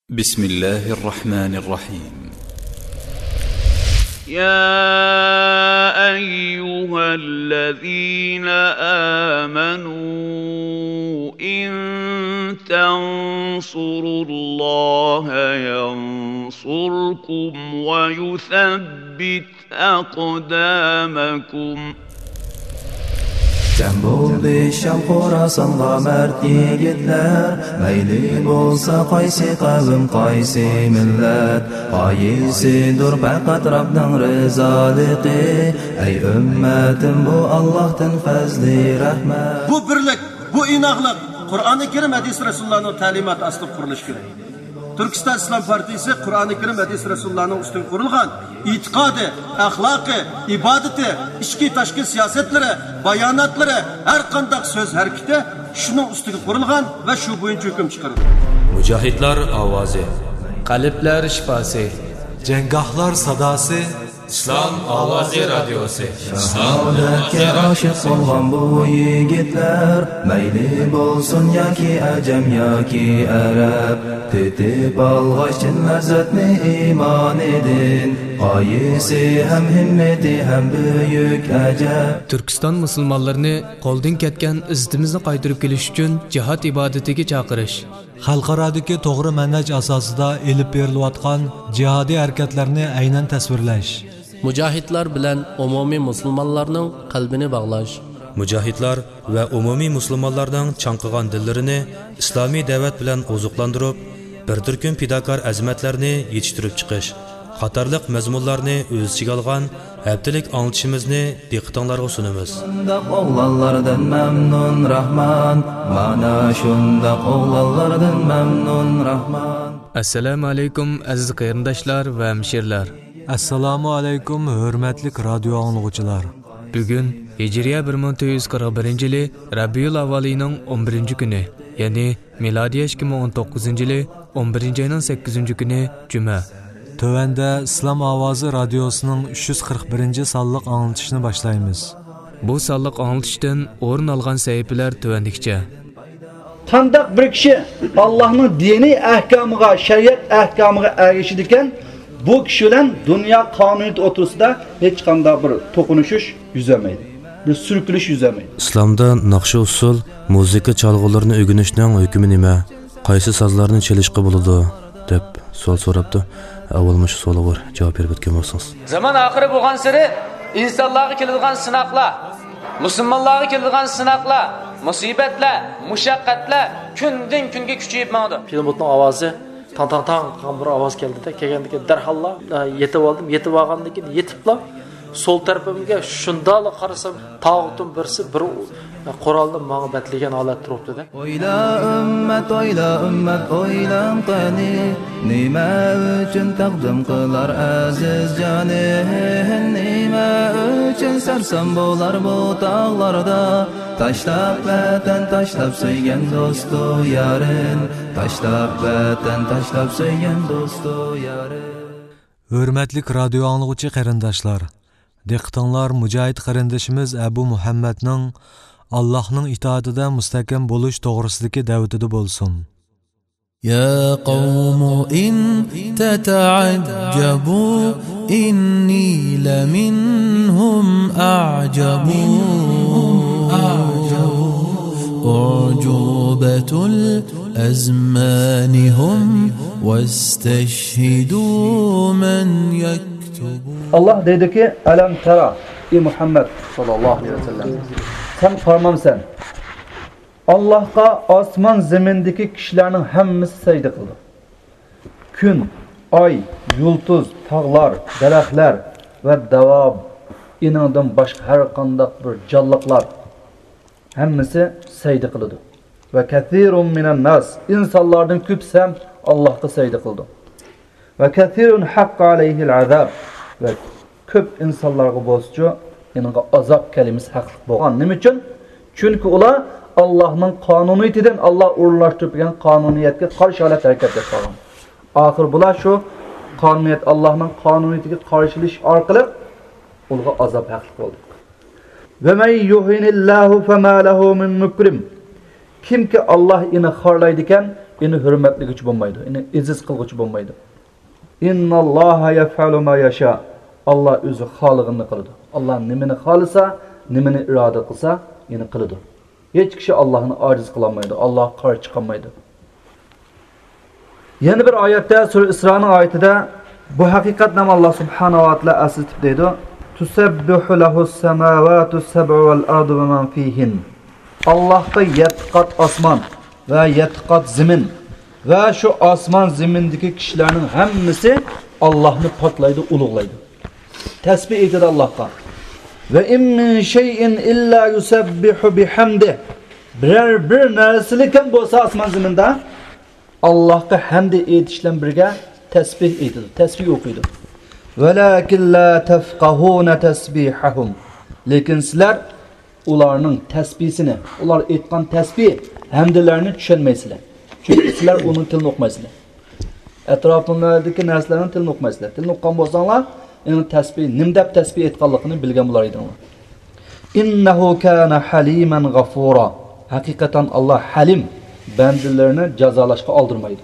بسم الله الرحمن الرحيم. يا أيها الذين آمنوا إن تنصروا الله ينصركم ويثبت أقدامكم. Cem buldu Şam Xorasanğa mert yigitler, mayli bolsa qaysi qavm qaysi millat, qaysidir faqat Rabbning rizoliqi, ey ummatim bu Allohdan fazli rahmat. Bu birlik, bu inoqlik Qur'oni Karim hadis Rasulullohning ta'limoti asli qurilishi kerak. Türkistan İslam Partisi Kur'an-ı Kerim hadis Resulullah'ın üstün kurulgan itikadı, ahlakı, ibadeti, içki taşkı siyasetleri, bayanatları, her kandak söz hareketi şunun üstüne kurulgan ve şu boyunca hüküm çıkarıldı. Mücahitler avazı, qalblar şifası, cengahlar sadası, İslam Avazı Radyosu. Saodatga aşık olgan bu yigitler, mayli bolsun yoki ajam yoki arab, tetib alg'achin lazzatni iymon edin, qaysi ham himmati ham buyuk ajab. Türkistan musulmonlarini qo'ldan ketgan izzatimizni qaytarib kelish uchun jihad ibodatiga chaqirish. Xalqarodagi to'g'ri manhaj asosida elib berilayotgan jihodiy harakatlarni aynan tasvirlash. Mujahidlar bilan umumiy musulmonlarning qalbini bog'lash. Mujahidlar va umumiy musulmonlarning chanqigan dillarini islomiy da'vat bilan ozuqlantirib, bir turkum fidokor azmatlarni yetishtirib chiqish qatorliq mazmunlarni o'z ichiga olgan haftalik anglitishimizni diqqatingizga sunamiz. Shundaq o'g'lonlardan mamnun Rahman, mana shundaq o'g'lonlardan mamnun Rahman. Assalomu alaykum aziz qarindoshlar va hamshirlar. Assalomu alaykum hurmatli radio anglovchilar. Bugun Hijriya 1441-yili Rabiul Avvalining 11-kuni, ya'ni milodiy 2019-yili 11-oyning 8-kuni Juma. Tövəndə İslam Avazı Radyosu'nun 341-sonliq anglitishni boshlaymiz. Bu sonliq anglitishdan o'rin olgan sahifalar tövəndikçe. Qandaq bir kishi Allohning diniy ahkomiga, shariat ahkomiga ergashadigan, bu kishi bilan dunyo qonuniyati o'tirisida hech qanday bir to'qinishish yuzamaydi. Bir surkilish yuzamaydi. Islomda naqsha usul, muzika chalg'ularini o'rganishning hukmi nima? Qaysi sozlarni chalishga bo'ladi deb savol so'rabdi. Avvalma shu savolga javob berib o'tgan bo'lsangiz. Zaman oxiri bo'lgan sari insonlarga keladigan sinoqlar, musulmonlarga keladigan sinoqlar, musibatlar, mushaqqatlar kundan kunga kuchayib mangdi. Pilotning ovozi tang bir ovoz keldi-da, kelgandan darhalla yetib oldim, yetib olgandan keyin yetibla sol tarafimga shundala qarasam tog'utun birsi bir qurolni menga batlagan holat turibdi-da. Oyla ummat, oylam qani, nima uchun taqdim qilar aziz jonin, nima uchun sarson bo'lar bu tog'larda, tashlab vatan, tashlab so'ygan do'stu yarin, tashlab vatan, tashlab so'ygan do'stu yarin. Hurmatli radio anglovchi qarindoshlar, diqqatinglar mujohid qarindoshimiz Abu Muhammadning Allohning itoatida mustahkam bo'lish to'g'risidagi da'vatida bo'lsin. Ya qawm in tata'ajjabu inni la minhum a'jabu ujubatul azmanihum wastashhidu man yaktubu. Allah dedi ki, "Alam tara ey Muhammed sallallahu aleyhi ve sellem. Sen farmamsan. Allah'a osmon zemindeki kişilerin hemmisi secde kıldı. Gün, ay, yulduz, tağlar, daraxtlar ve davab inandan başka her qandaq bir canlıklar hemmisi secde kıldı. Ve kathirun minen nas insanlardan küpsem Allah'a secde kıldı. Ve kathirun haqqa aleyhil azab ve köp insanlarga bolsucu inanğa azap kelimesi haqlıq bolğan. Nima üçün? Çünkü ular Allah'ın kanuniyetinden Allah uğurlaştırıp turgan kanuniyetga qarshi harakat etgan. Axir bular şu kanuniyet Allah'ın kanuniyetiga qarshilish orqali ularga azap haqlıq boldi. Ve men yuhinillahu fema lehu min mukrim. Kimki Allah ini xorlaydigan uni hurmatligichi bo'lmaydi, uni iziz qilguchi bo'lmaydi. Innalloha yaf'alu ma yasha. Allah o'zi xolig'ini qiladi. Allah nimani xolisa, nimani iroda qilsa, yana qiladi. Hech kishi Allohni ojiz qilolmaydi, Alloh qarshi chiqolmaydi. Yana bir oyatda, sura Isroning oyatida bu haqiqatni Alloh subhanahu va taolo asitib deydi. Tusabbihu lahus samawati sab'u val ardu va man fihin. Allohga 7 qat osmon va 7 qat zamin va shu osmon zamindagi kishilarning hammasi Allohni poklaydi, ulug'laydi. Tasbih etadi Allohga. Ve in min şeyin illa yusabbihu bihamdi. Bir narsalikan bo'lsa osmon zaminda Allohga hamd etishlan birga tasbih etadi, tasbih o'qiydi. Walakin la tafqahuna tasbihahum. Lekin sizlar ularning tasbihini, ular aytgan tasbih hamdlarini tushunmaysizlar. Chunki sizlar uning tilini o'qimaysizlar. Atrofinglardagi narsalarning tilini o'qimaysizlar. Tilni o'qigan bo'lsanglar, uning tasbih, nimdab tasbih aytganligini bilgan bo'lar edinglar. Innahu kana haliman g'afura. Haqiqatan Alloh halim, bandilarini jazolashga oldirmaydi.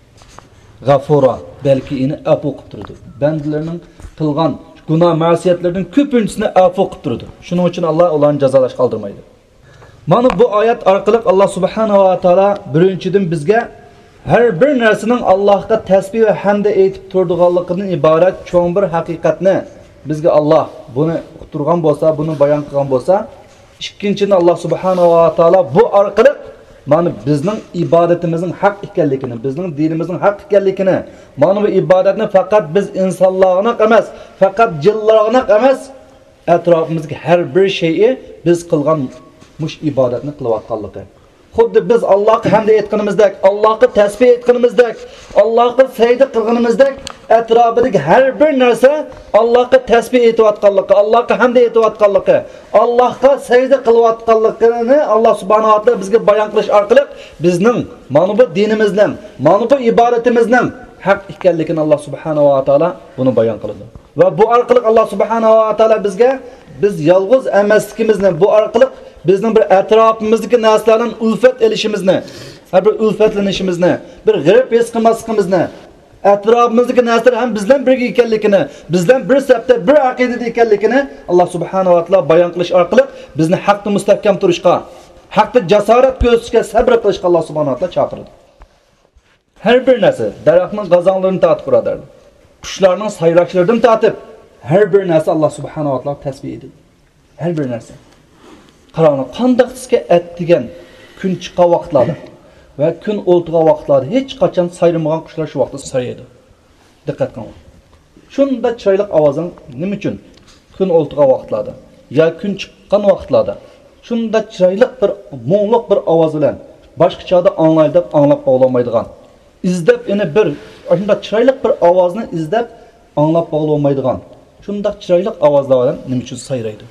G'afura, balki uni afv qilib turadi. Bandilarning qilgan gunoh ma'siyatlarning ko'pinchisini afv qilib turadi. Shuning uchun Alloh ularni jazolashga oldirmaydi. Mana bu oyat orqali Alloh subhanahu va taolo birinchidan bizga har bir narsaning Allohga tasbih va hamd aytib turadiganligidan iborat cho'ng bir haqiqatni bizga Alloh buni uqtirgan bo'lsa, buni bayon qilgan bo'lsa, ikkinchidan Alloh subhanahu va taolo bu orqali mana bizning ibodatimizning haq ekanligini, bizning dinimizning haq ekanligini, mana bu ibodatni faqat biz insonlarga emas, faqat jinlarga emas, atrofimizga har bir şeyi biz qilgan mush ibodatni qilayotganligi. Xuddi biz Allohga hamd aytganimizdek, Allohga tasbih aytganimizdek, Allohga sajda qilganimizdek, atrofidagi har bir narsa Allohga tasbih aytayotganligi, Allohga hamd aytayotganligi, Allohga sajda qilayotganligini Alloh subhanahu va taolo bizga bayon qilish orqali bizning mana bu dinimizning, mana bu ibodatimizning haq ekanligini Alloh subhanahu va taolo buni bayon qiladi. Va bu orqali Alloh subhanahu va taolo bizga biz yolg'iz emasligimizni, bu orqali bizning bir atrofimizdagi narsalardan ulfat elishimizni, bir ulfatlanishimizni, bir g'irib his qilmasligimizni, atrofimizdagi narsalar ham bizdan birga ekanligini, bizdan bir safda, bir aqidada ekanligini Alloh subhanahu va taolo bayon qilish orqali bizni haqda mustahkam turishga, haqda jasorat ko'rsatishga, sabr qilishga Alloh subhanahu va taolo chaqiradi. Har bir narsa, daraxtning g'azonlarini tatib quradardi. Qushlarning sayrashlaridan tatib, har bir narsa Alloh subhanahu va taolo tasbih etadi. Har bir narsa. Qaranglar, qanday sizga atdigan kun chiqqan vaqtlarda va kun o'ltirgan vaqtlarda hech qachon sayramagan qushlar shu vaqtda sayraydi. Diqqat qiling. Shunda chiroyli ovozing nima uchun? Kun o'ltirgan vaqtlarda yo kun chiqqan vaqtlarda shunda chiroyli bir mo'nliq bir ovoz bilan boshqa chog'da anglaydi deb anglab qolmaydigan. İzdab uni bir shunda chiroyli bir ovozni izdab anglab qolmaydigan. Shunda chiroyli ovozlar bilan nima uchun sayraydi?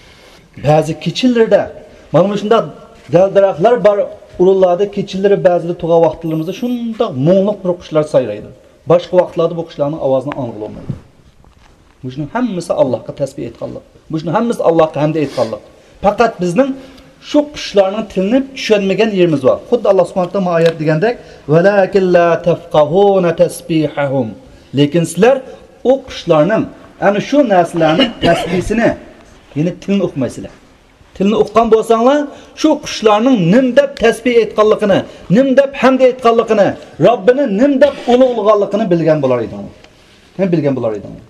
Ba'zi keçillarda mana shunda dal-daraxtlar bor, urullarda keçilleri ba'zida tug'a vaqtlarimizda shunda mo'nliq bir qushlar sayraydi. Boshqa vaqtlarda bu qushlarning ovozini anglamaydi. Buning hammasi Allohga tasbih aytganlik. Buning hammasi Allohga hamd aytganlik. Faqat bizning shu qushlarning tilini tushunmagan yerimiz bor. Xuddi Alloh subhanahu va taolo oyat degandek, "Valakin la tafqahuna tasbihahum." Lekin sizlar o qushlarning ana shu narsalarning tasbihini yine tilni o'qimaysizlar. Tilni o'qigan bo'lsanglar, shu qushlarning nim deb tasbih aytganligini, nim deb hamd aytganligini, Robbini nim deb ulug'laganligini bilgan bo'lar edinglar. Ham bilgan bo'lar edinglar.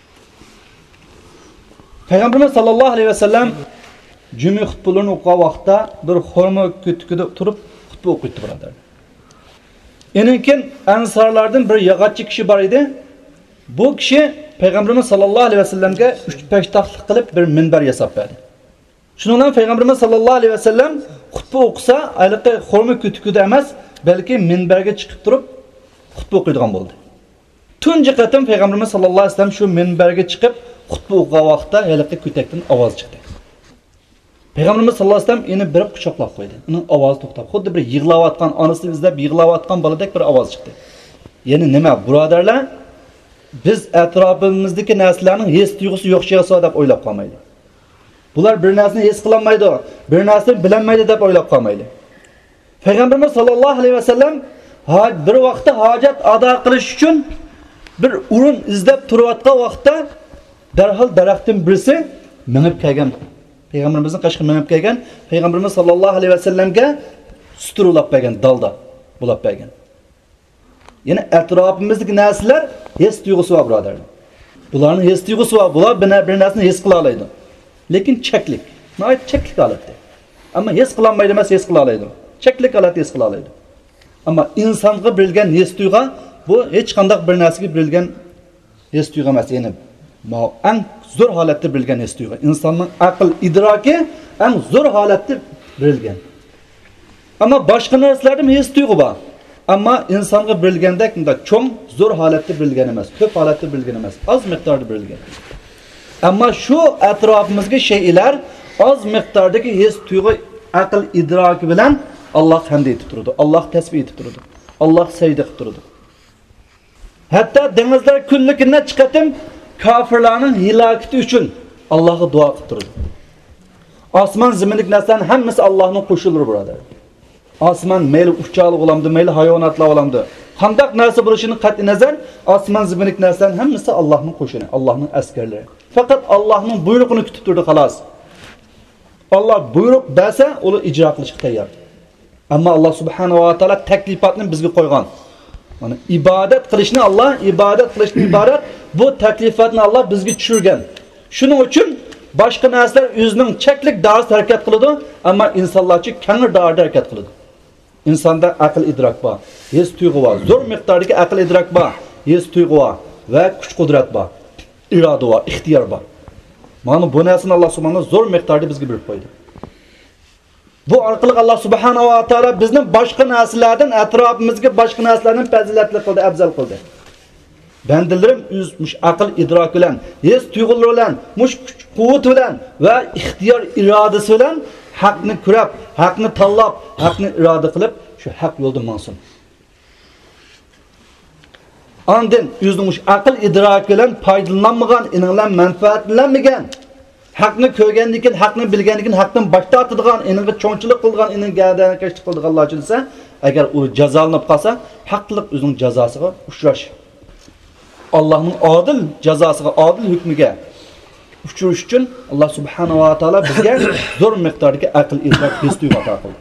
Payg'ambarimiz sallallohu alayhi vasallam juma xutbalarini o'qigan vaqtda bir xurmo ko'tikida turib xutba o'qiydi birodar. Eninkin ansarlardan bir yog'ochchi kishi bor edi. Bu kishi Payg'ambarimiz sallallohu alayhi vasallamga 3 peshtaxtlik qilib bir minbar yasab berdi. Shuningdan Payg'ambarimiz sallallohu alayhi vasallam xutba o'qisa, ayliqi xurmo ko'tikida emas, balki minbarga chiqib turib xutba o'qiydigan bo'ldi. Tunji qatim Payg'ambarimiz sallallohu alayhi vasallam shu minbarga chiqib xutba o'qigan vaqtda ayliqi ko'takdan ovoz chiqdi. Payg'ambarimiz sallallohu alayhi vasallam uni bir quchoqlab qo'ydi. Uning ovozi to'xtab, xuddi bir yig'layotgan, onasini izlab yig'layotgan boladek bir ovoz chiqdi. Ya'ni nima, birodarlar? Biz atrofimizdagi narsalarning his tuyg'usi yo'qchiga deb o'ylab qolmaydi. Bular bir narsani his qilolmaydi, bir narsani bilolmaydi deb o'ylab qolmaydi. Payg'ambarimiz sallallohu alayhi vasallam bir vaqtda hojat ado qilish uchun bir o'rin izlab turayotgan vaqtda darhol daraxtdan birisi minib kelgan. Payg'ambarimizning qashqa minib kelgan, payg'ambarimiz sollallohu alayhi vasallamga suturlab bergan dalda bo'lib bergan. Ya'ni atrofimizdagi narsalar his tuyg'usi bor, birodarlar. Bularning his tuyg'usi bor, bular bir narsani his qila oladi. Lekin cheklik. Nihoyat cheklik holatda. Ammo his qila olmaydi emas, his qila oladi. Cheklik holatda his qila oladi. Ammo insonga berilgan his tuyg'u bu hech qanday bir narsaga berilgan his tuyg'u emas. Ya'ni eng zo'r holatda berilgan his tuyg'u. Insonning aql idroki eng zo'r holatda berilgan. Ammo boshqa narsalarda his tuyg'u bor. Ammo insonga berilgandek unda cho'ng zo'r holatda berilgan emas, ko'p holatda berilgan emas, oz miqdorda berilgan. Ammo shu atrofimizga shaylar oz miqdordagi his tuyg'u aql idroki bilan Alloh hamd etib turadi. Alloh tasbih etib turadi. Alloh sajda qilib turadi. Hatto dengizlar kunlikni chiqatim kofirlarning hilokati uchun Allohga duo qilib turadi. Osmon zaminlik narsalarning hammasi Allohning qo'shilur birodar. Osmon mayli uchoqli bo'lamdi, mayli hayvonotlar bo'lamdi. Qanday narsa bo'lishini qat'i nazar, osmon zaminlik narsalarning hammasi Allohning qo'shini, Allohning askarlari. Faqat Allohning buyrug'ini kutib turdi xolos. Allah buyruq bersa, uni ijro qilishga tayyor. Ammo Alloh subhanahu va taolo taklifotni bizga qo'ygan. Mana ibodat qilishni Alloh ibodat qilishni iborat, bu taklifotni Alloh bizga tushirgan. Shuning uchun boshqa narsalar o'zining cheklik doirasida harakat qiladi, ammo insonlarchi keng doirada harakat qiladi. Insonda aql idrok bor, his tuyg'u bor, zo'r miqdordagi aql idrok bor, his tuyg'u bor va kuch-qudrat bor, iroda bor, ixtiyor bor. Mana bu narsani Alloh subhanahu zo'r miqdorda bizga berib qo'ydi. Bu orqali Alloh subhanahu va taolo bizni boshqa narsalardan atrofimizga boshqa narsalardan fazilatli qildi, afzal qildi. Bandilarim o'z aql idrok bilan, his tuyg'ular bilan, kuch-quvvat bilan va ixtiyor irodasi bilan haqni ko'rib, haqni tanlab, haqni iroda qilib, shu haq yo'lda mansun. Ondan o'zining aql idrok bilan foydalanmagan, ininglar manfaatlanmagan, haqni ko'rgandan, haqni bilgandan, haqdan bosh tortadigan, iningga cho'nchilik qilgan, ining gadadan kashf qildiganlar uchunsa, agar u jazolanib qolsa, haqliq o'zining jazosiga uchrash. Allohning adil jazosiga, adil hukmiga uchrash uchun Alloh subhanahu va taolo bizga zo'r miqdordagi aql idrok his tuyg'u ato qildi.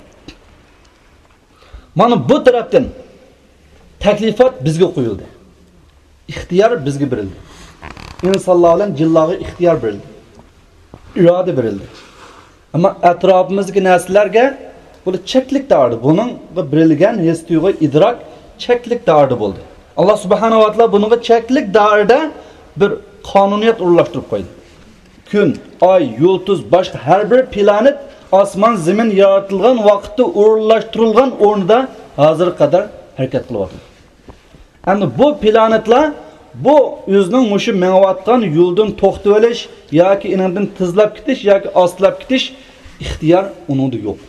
Mana bu tarafdan taklifot bizga qo'yildi. İxtiyor bizga berildi. İnsanlar bilan jinlarga ixtiyor berildi. Iroda berildi. Ammo atrofimizdagi narsalarga bu cheklik dardi. Buning berilgan his tuyg'u idrok cheklik dardi bo'ldi. Alloh subhanahu va taolo bunga cheklik darida bir qonuniyat o'rnashtirib qo'ydi. Kun, oy, yulduz, boshqa har bir planet osmon, zamin yaratilgan vaqtda o'rnashtirilgan o'rnida hozir qadar harakat qilyapti. Endi bu planetlar bu o'zining mushu menayotgan yo'ldan to'xtab olish yoki inandan tizlab ketish yoki ostlab ketish ixtiyor uningda yo'q.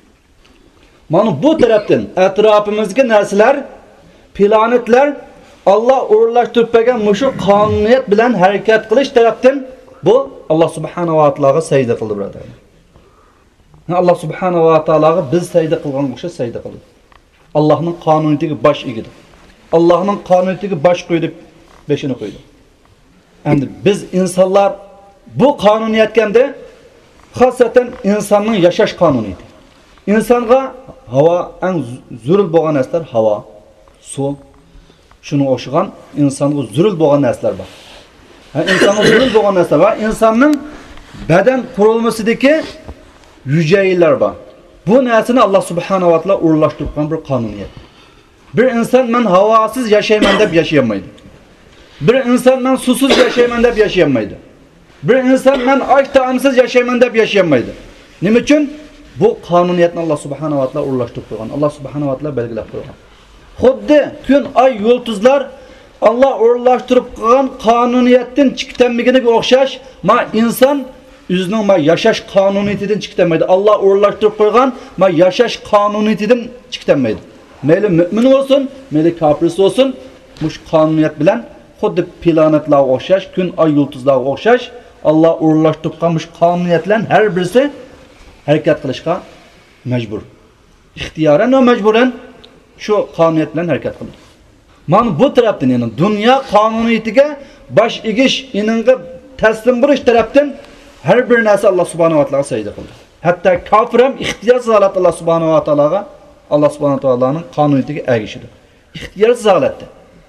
Mana bu tarafdan atrofimizga narsalar, planetlar Alloh o'rnashtirib bergan mushu qonuniyat bilan harakat qilish tarafdan bu Alloh subhanahu va taologa sajda qildi birodarlar. Alloh subhanahu va taologa biz sajda qilgan o'sha sajda qildi. Allohning qonuniyatiga bosh egdi. Allohning qonuniyatiga bosh qo'ydi, beshini qo'ydi. Endi biz insonlar bu qonuniyatganda xosatan insonning yashash qonuniyati. İnsonga havo eng zurul bo'lgan narsalar havo, suv, shuni o'xshagan insonga zurul bo'lgan narsalar bor. İnsonga zurul bo'lgan narsalar va insonning badan qurilmasidagi hujayralar bor. Bu narsani Alloh subhanahu va taolo o'rnashtirgan bir qonuniyat. Bir inson men havosiz yashayman deb yashayolmaydi. Bir inson men suvsiz yashayman deb yashayolmaydi. Bir inson men och taomsiz yashayman deb yashayolmaydi. Nima uchun? Bu qonuniyatni Alloh subhanahu va taolo o'rnashtirib qo'ygan. Alloh subhanahu va taolo belgilab qo'ygan. Xuddi kun, oy, yulduzlar Alloh o'rnashtirib qo'ygan qonuniyatdan chiqtanligiga o'xshash, ma inson o'zining yashash qonuniyatidan chiqtanmaydi. Alloh o'rnashtirib qo'ygan ma yashash qonuniyatidan chiqtanmaydi. Mayli mu'min olsun, mayli kofir olsun, mush qonuniyat bilan xuddi planetlarga o'xshash, kun, oy, yulduzlarga o'xshash Alloh o'rnashtirib qo'ygan mush qonuniyatlar har birisi harakat qilishga majbur. İxtiyoran va majburan Şu qonuniyat bilan harakat qildi. Mana bu tarafdan yani dunyo qonuniyatiga bosh egish, ininga taslim bo'lish tarafdan har bir narsa Alloh subhanahu va taologa sajda qildi. Hatto kofir ham ixtiyorsiz holat Alloh subhanahu va taologa, Alloh subhanahu va taoloning qonuniyatiga ergishdi. İxtiyorsiz holatda.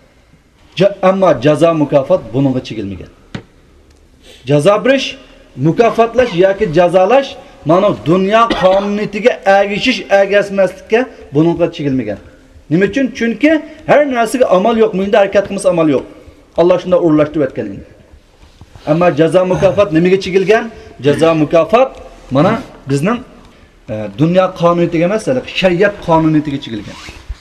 Ammo jazo mukofot buningga chegilmagan. Jazo berish, mukofotlash yoki jazolash mana dunyo qonuniyatiga ergishish, ergashmaslikka buningga chegilmagan. Nima uchun? Chunki har narsaga amal yo'q, bunda harakat qilmas amal yo'q. Alloh shunda o'rlashtirib o'tgan endi. Ammo jazo mukofot nimaga chegilgan? Jazo mukofot mana bizning dunyo qonuniyatiga emas, shariat qonuniyatiga chegilgan.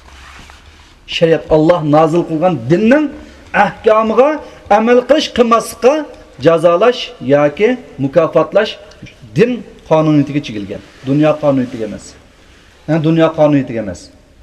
Shariat Alloh nozil qilgan dinning ahkomiga amal qilish, qilmaslikqa jazolash yoki mukofotlash din qonuniyatiga chegilgan. Dunyo qonuniyatiga emas. Dunyo qonuniyatiga emas.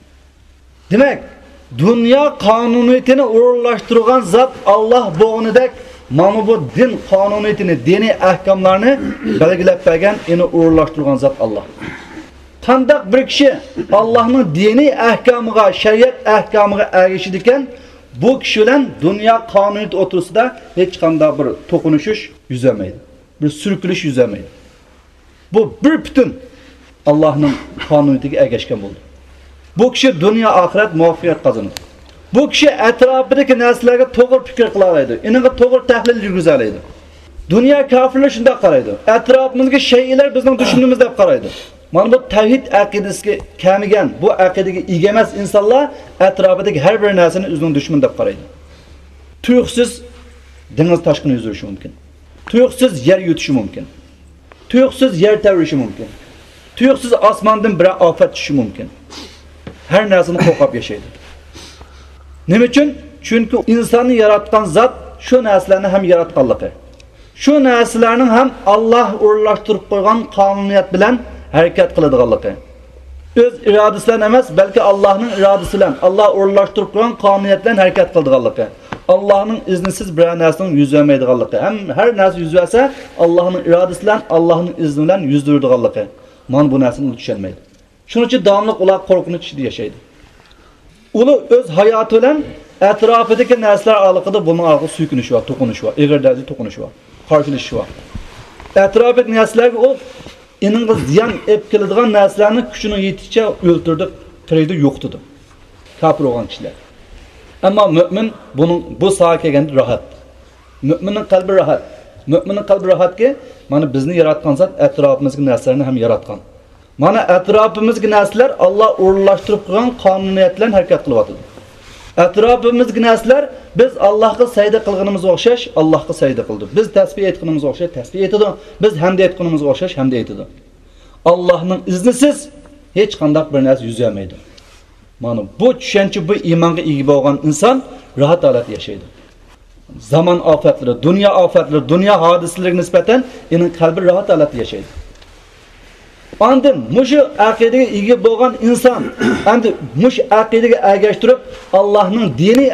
Demak, dunyo qonuniyatini o'rlashtirgan zot Alloh bo'g'inidek mana bu din qonuniyatini, diniy ahkomlarni belgilab bergan, uni o'rlashtirgan zot Alloh. Qandaq bir kishi Allohning diniy ahkomiga, shariat ahkomiga ergishidi ekan, bu kishi bilan dunyo qonuniyati o'rtasida hech qanday bir to'qinishish yuz bermaydi. Bir surkilish yuz bermaydi. Bu bir butun Allohning qonuniyatiga ergashgan bo'ldi. Bu kishi dunyo oxirat muvaffaqiyat qozonadi. Bu kishi atrofidagi narsalarga to'g'ri fikr qila oladi. Iniga to'g'ri tahlil yurgiza oladi. Dunyo kofirlar shunday qaraydi. Atrofimizga shaylar bizning dushmanimiz deb qaraydi. Mana bu tavhid aqidasiga kamigan, bu aqidaga ega emas insonlar atrofidagi har bir narsani o'zining dushman deb qaraydi. Tuyuqsiz dengiz toshqini yuz berishi mumkin. Tuyuqsiz yer yutishi mumkin. Tuyuqsiz yer tavrishi mumkin. Tuyuqsiz osmondan bir ofat tushishi mumkin. Her narsani qo'rqib yashaydi. Nima uchun? Chunki insonni yaratgan zot shu narsalarni ham yaratganligi. Shu narsalarning ham Alloh o'rlashtirib qo'ygan qonuniyat bilan harakat qiladiganligi. O'z irodasi bilan emas, balki Allohning irodasi bilan, Alloh o'rlashtirib qo'ygan qonuniyat bilan harakat qiladiganligi. Allohning iznisiz bir narsaning yuz bermaydiganligi. Ham har narsa yuz bersa, Allohning irodasi bilan, Allohning izni bilan yuz beradiganligi. Mana bu narsani tushunmaydi. Shuning uchun davomli ular qo'rqinch ichida yashaydi. Ular o'z hayoti bilan atrofidagi narsalar aloqada bunga aloqa suykunishi va to'qinishi va eg'irdaji to'qinishi va qarshilashishi va atrofidagi narsalarga u iningiz ziyon olib keladigan narsalarni kuchini yeticha o'ltirdi, qirdi, yo'qtidi. Kafir bo'lgan kishilar. Ammo mu'min bu soha kelganda rohat. Mu'minning qalbi rohat. Mu'minning qalbi rohatki, mana bizni yaratgan zot atrofimizga narsalarni ham yaratgan. Mana atrofimizga narsalar Alloh o'rlashtirib qo'ygan qonuniyat bilan harakat qilyapti. Atrofimizga narsalar biz Allohga sajda qilganimizga o'xshash Allohga sajda qildi. Biz tasbih aytganimizga o'xshash tasbih aytadi. Biz hamd aytganimizga o'xshash hamd aytadi. Allohning iznisiz hech qanday bir narsa yuz bermaydi. Mana bu tushuncha, bu iymonga ega bo'lgan inson rohat holatda yashaydi. Zaman ofatlari, dunyo hodisalariga nisbatan uning qalbi rohat holatda yashaydi. Ondan mushu aqidaga ega bo'lgan inson, endi mush aqidaga ergashtirib Allohning diniy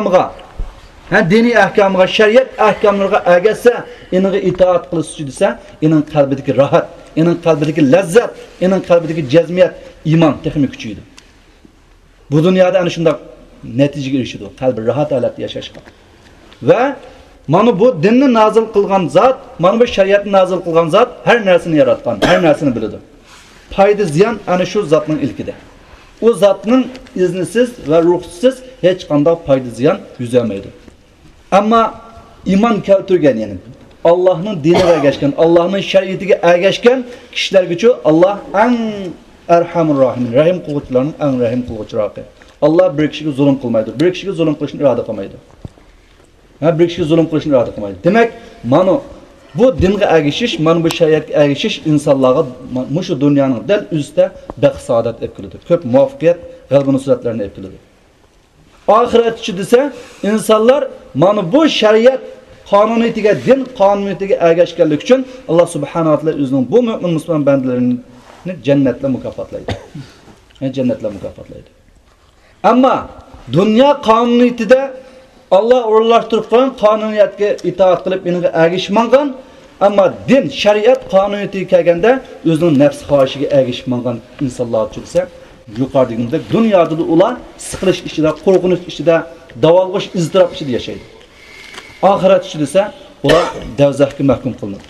ahkomiga, shariat ahkomlariga ergashsa, iniga itoat qilishi desa, ining qalbidagi rohat, ining qalbidagi lazzat, ining qalbidagi jazmiyat, iymon texnik kuchaydi. Bu dunyoda ana shunday natijaga erishadi, qalbi rohat holatda yashashga. Va mana bu dinni nozil qilgan zot, mana bu shariatni nozil qilgan zot har narsani yaratgan, har narsani biladi. Payda ziyon ana shu zotning ilkida. O zotning iznisiz va ruhsiz hech qanday payda ziyon yuz bermaydi. Ammo iymon keltirgan, ya'ni Allohning diniga ergashgan, Allohning shariatiga ergashgan kishilarga Alloh eng arhamur rohim, rahim qiluvchilarning eng rahim qiluvchirog'i. Alloh bir kishiga zulm qilmaydi, bir kishiga zulm qilishni iroda qilmaydi. Bir kishiga zulm qilishni iroda qilmaydi. Demak, mana bu dinga ergishish, mana bu shariatga ergishish insonlarga mushu dunyoning dal ustida baxt saodat olib keladi. Ko'p muvaffaqiyat, g'alaba nusratlarni olib keladi. Oxirat ichi desa, insonlar mana bu shariat qonuniyatiga, din qonuniyatiga ergashganlik uchun Alloh subhanahu va taolo o'zining bu mu'min musulmon bandalarini jannatla mukofotlaydi. Jannatla mukofotlaydi. Ammo dunyo qonuniyatida Alloh o'rlashtirib qo'ygan qonuniyatga itoat qilib, iniga ergashmagan, ammo din, shariat qonuniyatiga kelganda o'zining nafs xohishiga ergashmagan insonlar uchun esa yuqori degandek dunyoda ular siqilish ichida, qo'rqinish ichida, davolg'ish, iztirob ichida yashaydi. Oxirat ichida esa ular davzahga mahkum qilinadi.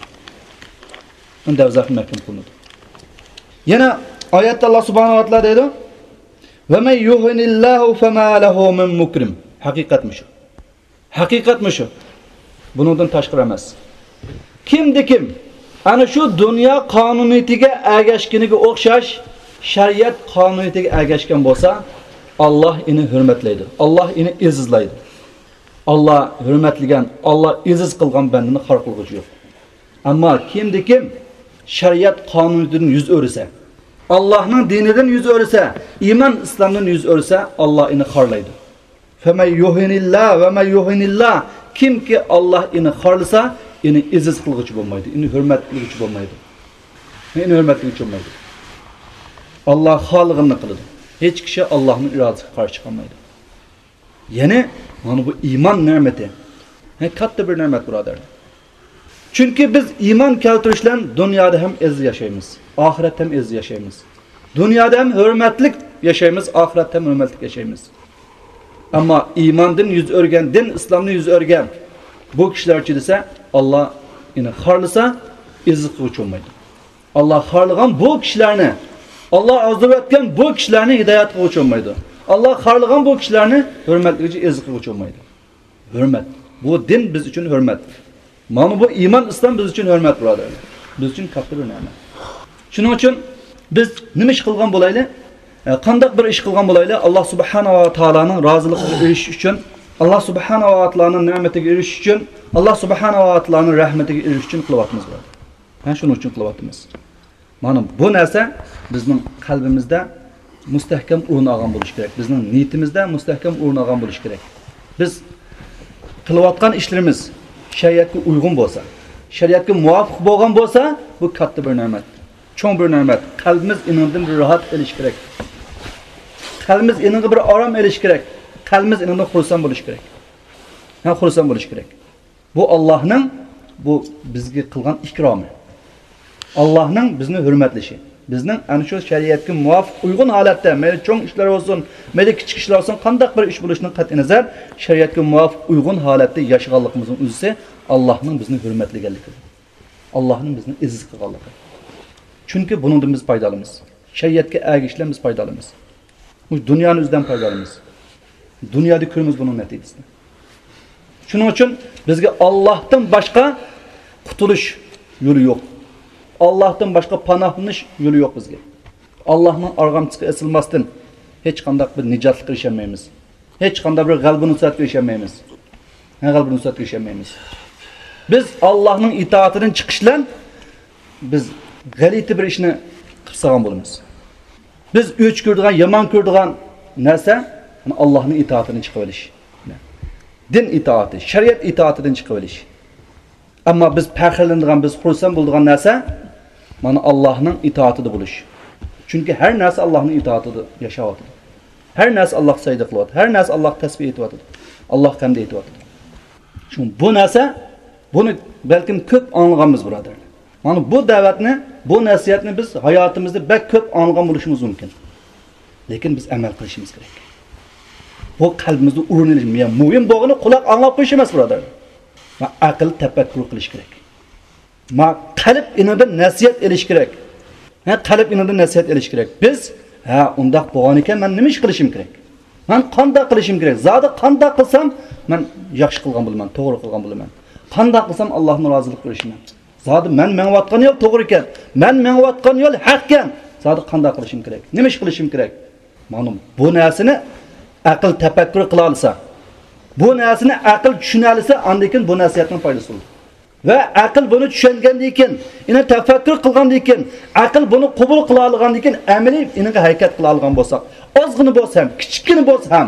Davzahga mahkum qilinadi. Yana oyatda Alloh subhanahu va taolo deydi: "Va may yuhinillahu fama lahu min mukrim." Haqiqatmi shu? Haqiqatmi shu? Bundan tashqari emas. Kim ana shu dunyo qonuniyatiga agashkiniga o'xshash shariat qonuniyatiga agashgan bo'lsa, Alloh uni hurmatlaydi. Alloh uni izizlaydi. Alloh hurmatlagan, Alloh iziz qilgan bandani xor qilguchi yo'q. Ammo kim shariat qonunidan yuz o'risa, Allohning dinidan yuz o'risa, iymon islomdan yuz o'risa, Alloh uni xorlaydi. Famay yuhinillah va may yuhinillah, kimki Alloh uni xorlasa, uni iziz qilguchi bo'lmaydi, uni hurmat qilguchi bo'lmaydi. Uni hurmat qilguchi bo'lmaydi. Alloh xolig'ini qiladi. Hech kishi Allohning irodasiga qarshi chiqolmaydi. Ya'ni mana bu iymon ne'mati. Katta bir ne'mat birodarlar. Chunki biz iymon keltirishdan dunyoda ham aziz yashaymiz, oxiratda ham aziz yashaymiz. Dunyoda ham hurmatli yashaymiz, oxiratda ham hurmatli yashaymiz. Ammo iymondan yuz o'rgan, din islomni yuz o'rgan bu kishilar chi desa, Alloh uni xorlasa, aziz qiluvchi bo'lmaydi. Alloh xorlagan bu kishilarni, Alloh ozdirayotgan bu kishilarni hidoyat qiluvchi bo'lmaydi. Alloh xorlagan bu kishilarni hurmatligicha aziz qiluvchi bo'lmaydi. Hurmat. Bu din biz uchun hurmat. Mana bu iymon islom biz uchun hurmat birodarlar. Biz uchun katta bir ne'mat. Shuning uchun biz nima ish qilgan bo'laylik? Qanday bir ish qilgan bo'laylik? Alloh subhanahu va taolaning roziligiga erishish uchun, Alloh subhanahu va taolaning ne'matiga erishish uchun, Alloh subhanahu va taolaning rahmatiga erishish uchun qilyapmiz bular. Mana shuning uchun qilyapmiz. Mana bu narsa bizning qalbimizda mustahkam o'rin olgan bo'lishi kerak. Bizning niyatimizda mustahkam o'rin olgan bo'lishi kerak. Biz qilayotgan ishlarimiz shariatga uyg'un bo'lsa, shariatga muvofiq bo'lgan bo'lsa, bu katta bir ne'mat. Cho'ng bir ne'mat. Qalbimiz inondan bir rohat olish kerak. Qalbimiz inonga bir orom olish kerak. Qalbimiz inondan xursand bo'lish kerak. Xursand bo'lish kerak. Bu Allohning bu bizga qilgan ikromi. Allohning bizni hurmatlashi. Bizning ana shu shariatga muvofiq uyg'un holatda, mayli cho'ng ishlar bo'lsin, mayli kichik ishlar bo'lsin, qanday bir ish bo'lishidan qat'iy nazar, shariatga muvofiq uyg'un holatda yashaganligimizning o'zi Allohning bizni hurmatlaganligi. Allohning bizni aziz qilganligi. Chunki buningdan biz foydalimiz. Shariatga agishlar biz foydalimiz. Bu dunyoni o'zidan foydalimiz. Dunyoda ko'rimiz buning natijasini. Shuning uchun bizga Allohdan boshqa qutulish yo'li yo'q. Allohdan boshqa panohlanish yo'li yo'q bizga. Allohning arg'amchisiga esilmasdan hech qanday bir nijotlik erishamaymiz. Hech qanday bir g'alaba nusratga erishamaymiz. G'alaba nusratga erishamaymiz. Biz Allohning itoatidan chiqishlan biz g'alati bir ishni qilsagan bo'lamiz. Biz o'ch ko'rdigan, yomon ko'rdigan narsa Allohning itoatidan chiqib olish. Din itoati, shariat itoatidan chiqib olish. Ammo biz faxrlanadigan, biz xursand bo'ladigan narsa mana Allohning itoatida bo'lish. Chunki har narsa Allohning itoatida yashayotdi. Har narsa Alloh sayda qilyapti. Har narsa Alloh tasbih etyapti. Alloh hamd etyapti. Chunki bu narsa buni balkim ko'p anglaganmiz birodarlar. Mana bu da'vatni, bu nasihatni biz hayotimizda bak ko'p anglagan bo'lishimiz mumkin. Lekin biz amal qilishimiz kerak. Bu qalbimizda urinilish, muhim bo'lgani quloq anglab qo'yish emas birodarlar. Va aql tafakkur qilish kerak. Ma qalb inidan nasihat elish kerak. Qalb inidan nasihat elish kerak. Biz undaq bo'lgan ekan, men nima ish qilishim kerak? Men qanday qilishim kerak? Zodi qanday qilsam men yaxshi qilgan bo'laman, to'g'ri qilgan bo'laman. Qanday qilsam Allohning roziligiga erishim. Zodi men menayotgan yo'l to'g'ri ekan. Men menayotgan yo'l haq ekan. Zodi qanday qilishim kerak? Nima ish qilishim kerak? Ma'lum bu narsani aql tafakkur qila olsa, bu narsani aql tushuna olsa, undan keyin bu nasihatning foydasi bo'ladi. Va aql buni tushungandan keyin, uni tafakkur qilgandan keyin, aql buni qabul qila olgandan keyin amaliy iniga harakat qila olgan bo'lsak, ozg'ini bo'lsa ham, kichikini bo'lsa ham,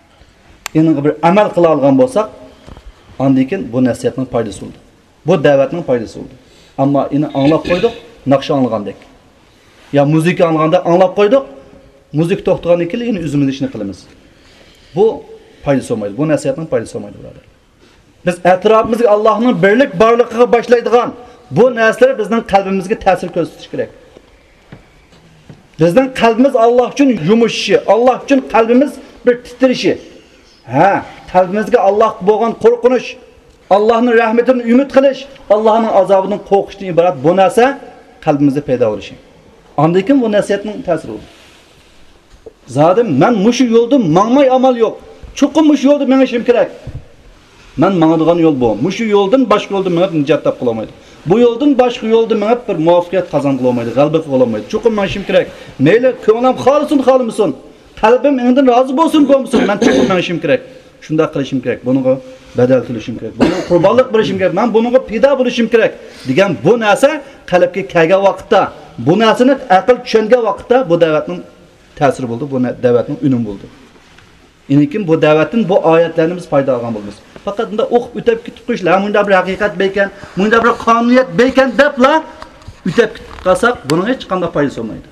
iniga bir amal qila olgan bo'lsak, undan keyin bu nasihatning foydasi bo'ladi. Bu da'vatning foydasi bo'ladi. Ammo uni anglab qo'ydik, naqsha anglagandek. Ya muzika anglaganda anglab qo'ydik, muzik to'xtagandan keyin yana o'zimiz ishni qilamiz. Bu foydasi olmaydi. Bu nasihatning foydasi olmaydi birodar. Biz atrofimizga Allohning birlik borligiga boshlaydigan bu narsalar bizning qalbimizga ta'sir ko'rsatish kerak. Bizning qalbimiz Alloh uchun yumushishi, Alloh uchun qalbimiz bir titrishi. Ha, qalbimizga Alloh bo'lgan qo'rqinish, Allohning rahmatini umid qilish, Allohning azobidan qo'rqishdan iborat bu narsa qalbimizda paydo bo'lishi. Ondan keyin bu nasihatning ta'siri bo'ladi. Zadim men mushu yo'lda mangmay amal yo'q. Chuqur mushu yo'lda mengishim kerak. Men mangadigan yo'l bu. Mushu yo'ldan boshqa yo'lda mengib nijot topib qolmaydi. Bu yo'ldan boshqa yo'lda mengib bir muvaffaqiyat qozon qilolmaydi, g'alaba qilolmaydi. Chuqur mengishim kerak. Mayli ko'nglim xolisin, xolimisin. Qalbim mendan rozi bo'lsin, bo'lmasin, men chuqur mengishim kerak. Shunda qilishim kerak. Bunga badal qilishim kerak. Bunga qurbonlik berishim kerak. Men bunga fido bo'lishim kerak degan bu narsa qalbga kelgan vaqtda, bu narsani aql tushungan vaqtda bu da'vatning ta'siri bo'ldi, bu da'vatning unum bo'ldi. Lekin bu da'vatdan bu oyatlarimiz foyda olgan bo'lamiz. Faqat bunda o'qib o'tib ketib qo'yishlar, bunda bir haqiqat bekan, bunda bir qonuniyat bekan debla o'tib qolsak, buning hech qanday foydasi bo'lmaydi.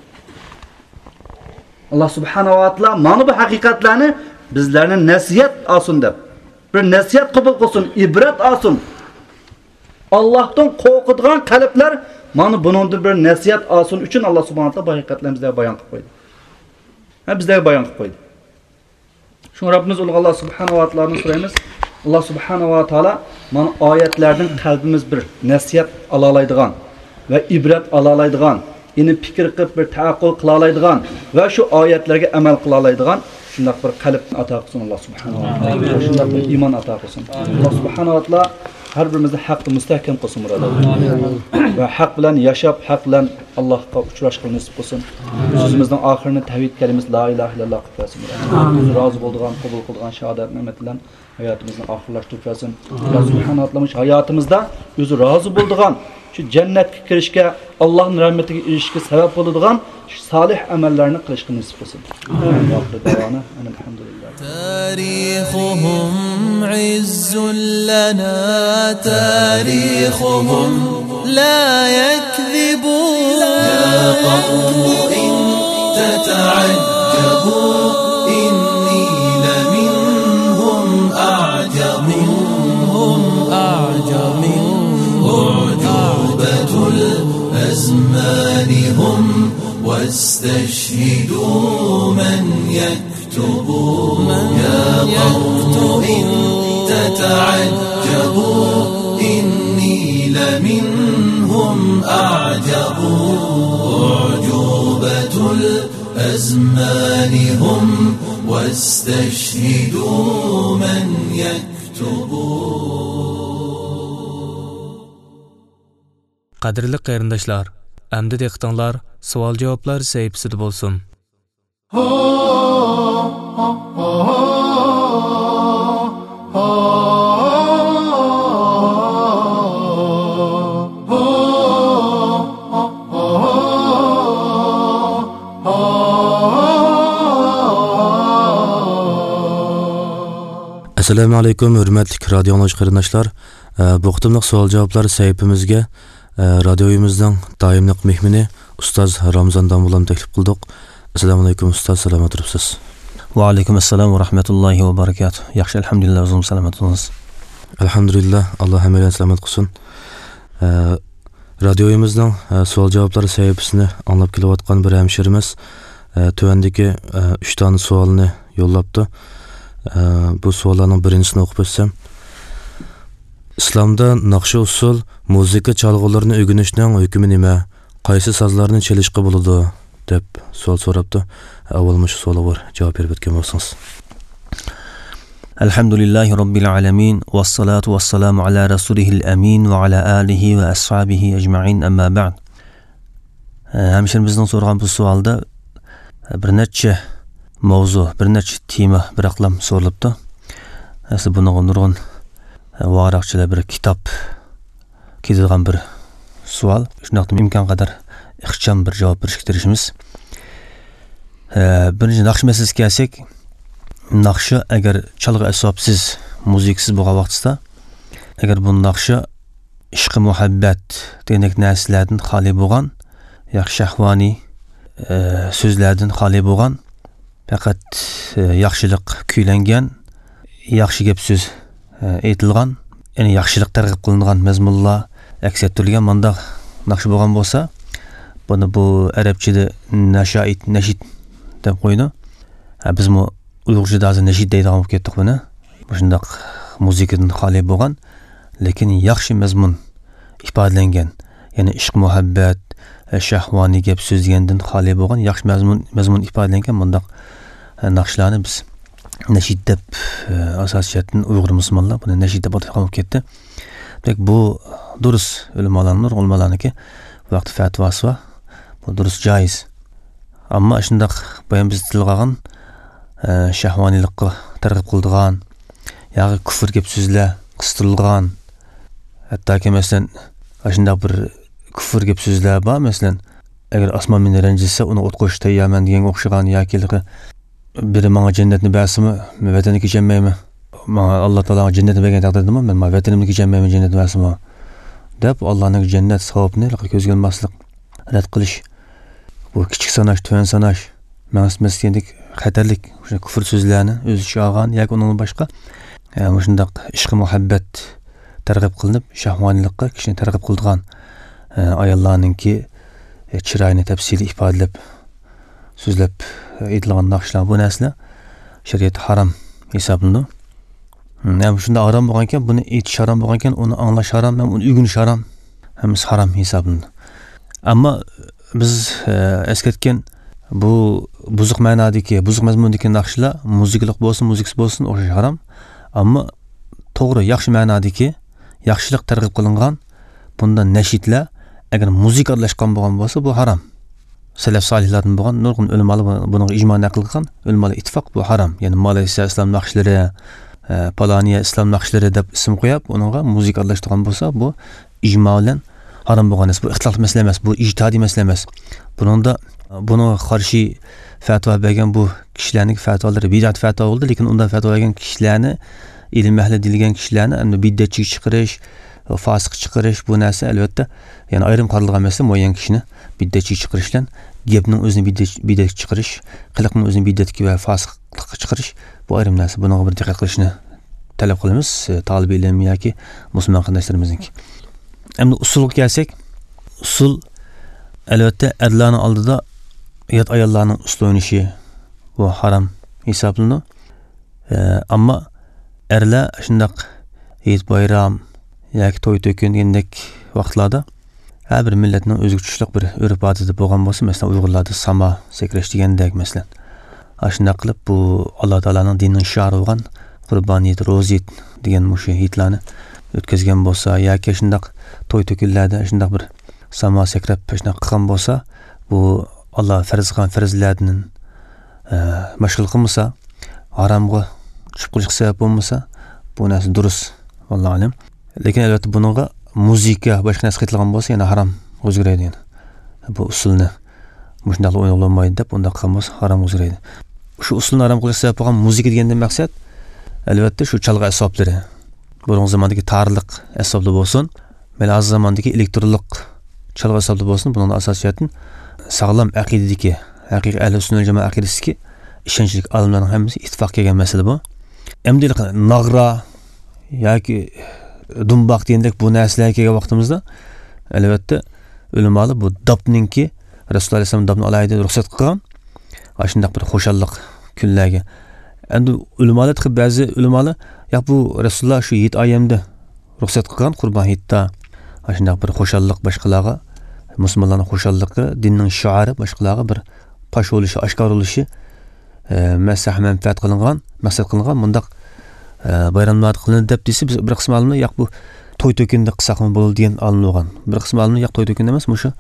Alloh subhanahu va taolo mana bu haqiqatlarni bizlarni nasihat olsin deb, bir nasihat qabul qilsin, ibrat olsin. Allohdan qo'rqadigan qalblar mana buningda bir nasihat olsin uchun Alloh subhanahu va taolo bu haqiqatlarni bizlarga bayon qilib qo'ydi. Bizlarga bayon qilib qo'ydi. Şunu Rabbimiz Allah subhanahu wa ta'ala'dan sorayımız. Allah subhanahu wa ta'ala mana ayetlerden kalbimiz bir nasihat alalaydıgan ve ibret alalaydıgan, yine fikir qilib bir taaqqul qilalaydigan ve şu ayetlerge amel qilalaydigan shunday bir qalb ato qilsin Allah subhanahu wa ta'ala. Shunday bir iman ato qilsin. Allah subhanahu wa ta'ala har birimizni haqni mustahkam qilsin murod. Ve haq bilan yashab, haq bilan Allohga uchrashishni nasib qilsin. O'zimizning oxirini tavhid kalimasi la ilaha illalloh qilib bersin. O'zi rozi bo'lgan, qabul qilgan shahodat ne'mat bilan hayotimizni oxirlashtirib bersin. Allah subhanahu wa ta'ala hayotimizda o'zi rozi bo'lgan, şu cennetga kirishga, Allohning rahmatiga erishishga sabab bo'ladigan solih amallarni qilishni nasib qilsin. Alhamdulillah. Tarixuhum izzun lana, tarixuhum la yakzibun. Ya qawmu in tata'ajjabu inni laminhum a'jabun a'jabun. الأزمان هم واستشهدوا من يكتب يا قوم إن تتعجبوا إني لمنهم أعجب أعجوبة الأزمان هم واستشهدوا من يكتب. Qadrli qarindoshlar, əmdi diqqətinizlər savol-javoblar səhifəsində bolsun. Assalamu alaykum, hörmətli radio qarindoshlar. Bu qıtımlıq savol-javoblar səhifəmizə radioyimizning doimliq mehmoni ustoz Ramzon Dambulam taklif qildik. Assalomu alaykum ustoz, salomat turibsiz? Va alaykum assalom va rahmatullohi va barakatuh. Yaxshi, alhamdulillah, o'zim salomatmiz. Alhamdulillah, Alloh hammalarni salomat qilsin. Radioyimizning savol-javoblar sahifasini anglab kelayotgan bir hemşirimiz tövəndəki 3 tane savolni yo'llabdi. Bu savollarning birinchisini o'qib o'tsam. İslamda naqshi usul musiqa çalgılarını öğrenishning hukmi nima? Qaysi sazlarni chalishga bo'ladi deb savol so'rabdi. Avval shu savolga javob berib o'tgan bo'lsangiz. Alhamdulillahi robbil alamin vassalatu vassalamu ala rasulihil amin va ala alihi va ashabihi ajma'in, amma ba'd. Hamşirimizning so'ragan bu savolda bir necha mavzu, bir necha tema bir aqlam so'ralibdi. Asli buni nurg'un varaqchilar bir kitob kezilgan bir savol. Shunaqdimi imkon qadar ixcham bir javob berishga tirishimiz. Birinchi naqsh masalasiga kelsak, naqshi agar chalg'i asbobsiz, musiqasiz bo'lgan vaqtda, agar bu naqshi ishqi muhabbat degan narsalardan xoli bo'lgan, yaxshi shahvoniy so'zlardan xoli bo'lgan, faqat yaxshilik kuylangan, yaxshi gap so'z aytilgan, ya'ni yaxshilik targ'ib qilingan mazmunlar aks ettirilgan mandaq naqsh bo'lgan bo'lsa, Buni bu arabchada nashid deb qo'ydi. Biz mu uyg'urchada hozir nashid deydigan bo'lib ketdik buni. Shundaq muzikadan xoli bo'lgan, lekin yaxshi mazmun ifodalangan, ya'ni ishq, muhabbat, shahvoniy gap so'z degandan xoli bo'lgan yaxshi mazmun ifodalangan bundaq naqshlarni biz nashid deb asosiyatdan Uyg'ur musulmonlar buni nashid deb atayotgan bo'lib ketdi. Demak bu durust ulamolarniki vaqt fatvosi va bu durust joiz. Ammo shundaq bayan biz tilga olgan shahvoniylikqa targ'ib qiladigan yoki kufr gap so'zlar qistilgan, hattoki masalan shundaq bir kufr gap so'zlar bor, masalan agar osmon meni ranjitsa uni o't qo'yish tayyorman deganga o'xshagan yoki biri menga jannatni bersimi, men vatanni kecholmayman. Menga Alloh taolo jannatni bergan taqdirda men vatanimni kecholmayman, jannatni bersimi deb Allohning jannat savobini ko'zga ilmaslik, rad qilish, bu kichik sanash, tuvan sanash, ma'nosiz degandek xatarlik o'sha kufr so'zlarni o'z ichiga olgan yoki undan boshqa shundaq ishq, muhabbat targ'ib qilinib, shahvoniylikqa kishini targ'ib qiladigan ayollarningki chiroyini tafsiliy ifodalab so'zlab aytilgan naqshlar, bu narsalar shariat harom hisoblanadi. Ham shunda harom bo'lgan ekan, buni aytish harom bo'lgan ekan, uni anglash harom, ham uni o'rganish harom, hammasi harom hisoblanadi. Ammo biz eslatgan bu buzuq ma'nodagi, buzuq mazmundagi naqshlar muzikalik bo'lsin, muziksiz bo'lsin, o'sha harom. Ammo to'g'ri, yaxshi ma'nodagi, yaxshilik targ'ib qilingan bundan nashidlar agar muzika aralashgan bo'lgan bo'lsa, bu harom. Salaf solihlardan bo'lgan nurg'un ulamolar buni ijmo naql qilgan, ulamolar ittifoq bu harom. Ya'ni Malayziya islom naqshlari, Poloniya islom naqshlari deb ism qo'yib, uningga muzika aralashtirgan bo'lsa, bu ijmo bilan harom bo'lgan emas. Bu ixtilof masala emas, bu ijtihodiy masala emas. Buni qarshi fatvo bergan bu kishilarning fatvolari bid'at fatvo bo'ldi, lekin undan fatvo bergan kishilarni, ilm ahli deyilgan kishilarni endi bid'atchi chiqarish, fosiq chiqarish, bu narsa albatta, ya'ni ayrim qaralgan masala muayyan kishini bid'atchi chiqarish bilan gapning o'zini bid'at chiqarish, qiliqning o'zini bid'atga va fosiqlikka chiqarish, bu ayrim narsa. Bunga bir diqqat qilishni talab qilamiz talab ilm yoki musulmon qarindoshlarimizning. Endi usulga kelsak, usul albatta erlarning oldida yot ayollarning ust o'ynashi bu harom hisoblanadi. Ammo erlar shundaq Eid bayram yoki to'y to'kin degandek vaqtlarda har bir millatning o'zgacha bir urf-odati bo'lgan bo'lsa, masalan Uyg'urlarda samo sakrash degandek, masalan shunday qilib bu Alloh taolaning dinining shiori bo'lgan qurboniyat, ro'zit degan mushu hitlarni o'tkazgan bo'lsa yoki shundaq to'y to'kinlarda shundaq bir samo sakrab shundaq qilgan bo'lsa, bu Alloh farz qilgan farzlardan mashg'ul qilmasa, haromga tushib qolish sabab bo'lmasa, bu narsa durust, vallohu alam. Lekin albatta buningga muzika boshqa narsa qitilgan bo'lsa, yana harom o'zgaradi. Yani bu usulni shunday o'ynaolmaydi deb unda qilgan bo'lsa, harom o'zgaradi. Shu usulni harom qilish sabab bo'lgan muzika degandan maqsad albatta shu chalg'i asoblari. Burun zamondagi tarliq asoblar bo'lsin, mana hozir zamondagi elektronlik chalg'i asoblar bo'lsin, buning asosiyatini sog'lom aqidadagi, haqiqiy ahli sunnat jamoat aqidasidagi ishonchli olimlarning hammasi ittifoq kelgan masala bu. Endi nag'ra yoki dumboq degandek bu narsalarga kelgan vaqtimizda albatta ulamolar bu dabninki Rasululloh alayhisalom dabni alayda ruxsat qilgan. Shundaq bir xo'shallik kunlarga. Endi ulamolar qilib ba'zi ulamolar yo'q bu Rasululloh shu 7 oyamda ruxsat qilgan qurbon hitda. Shundaq bir xo'shallik boshqalarga musulmonlarning xo'shalligi, dinning shiori boshqalarga bir pash bo'lishi, oshkor bo'lishi maslahat manfaat qilingan, maqsad qilingan bundaq bayramlar qilinadi deb desa, biz bir qism olimlar yo'q bu to'y to'kinda qilsaqmi bo'ladi degan olimlar bo'lgan. Bir qism olimlar yo'q to'y to'kinda emas, mushu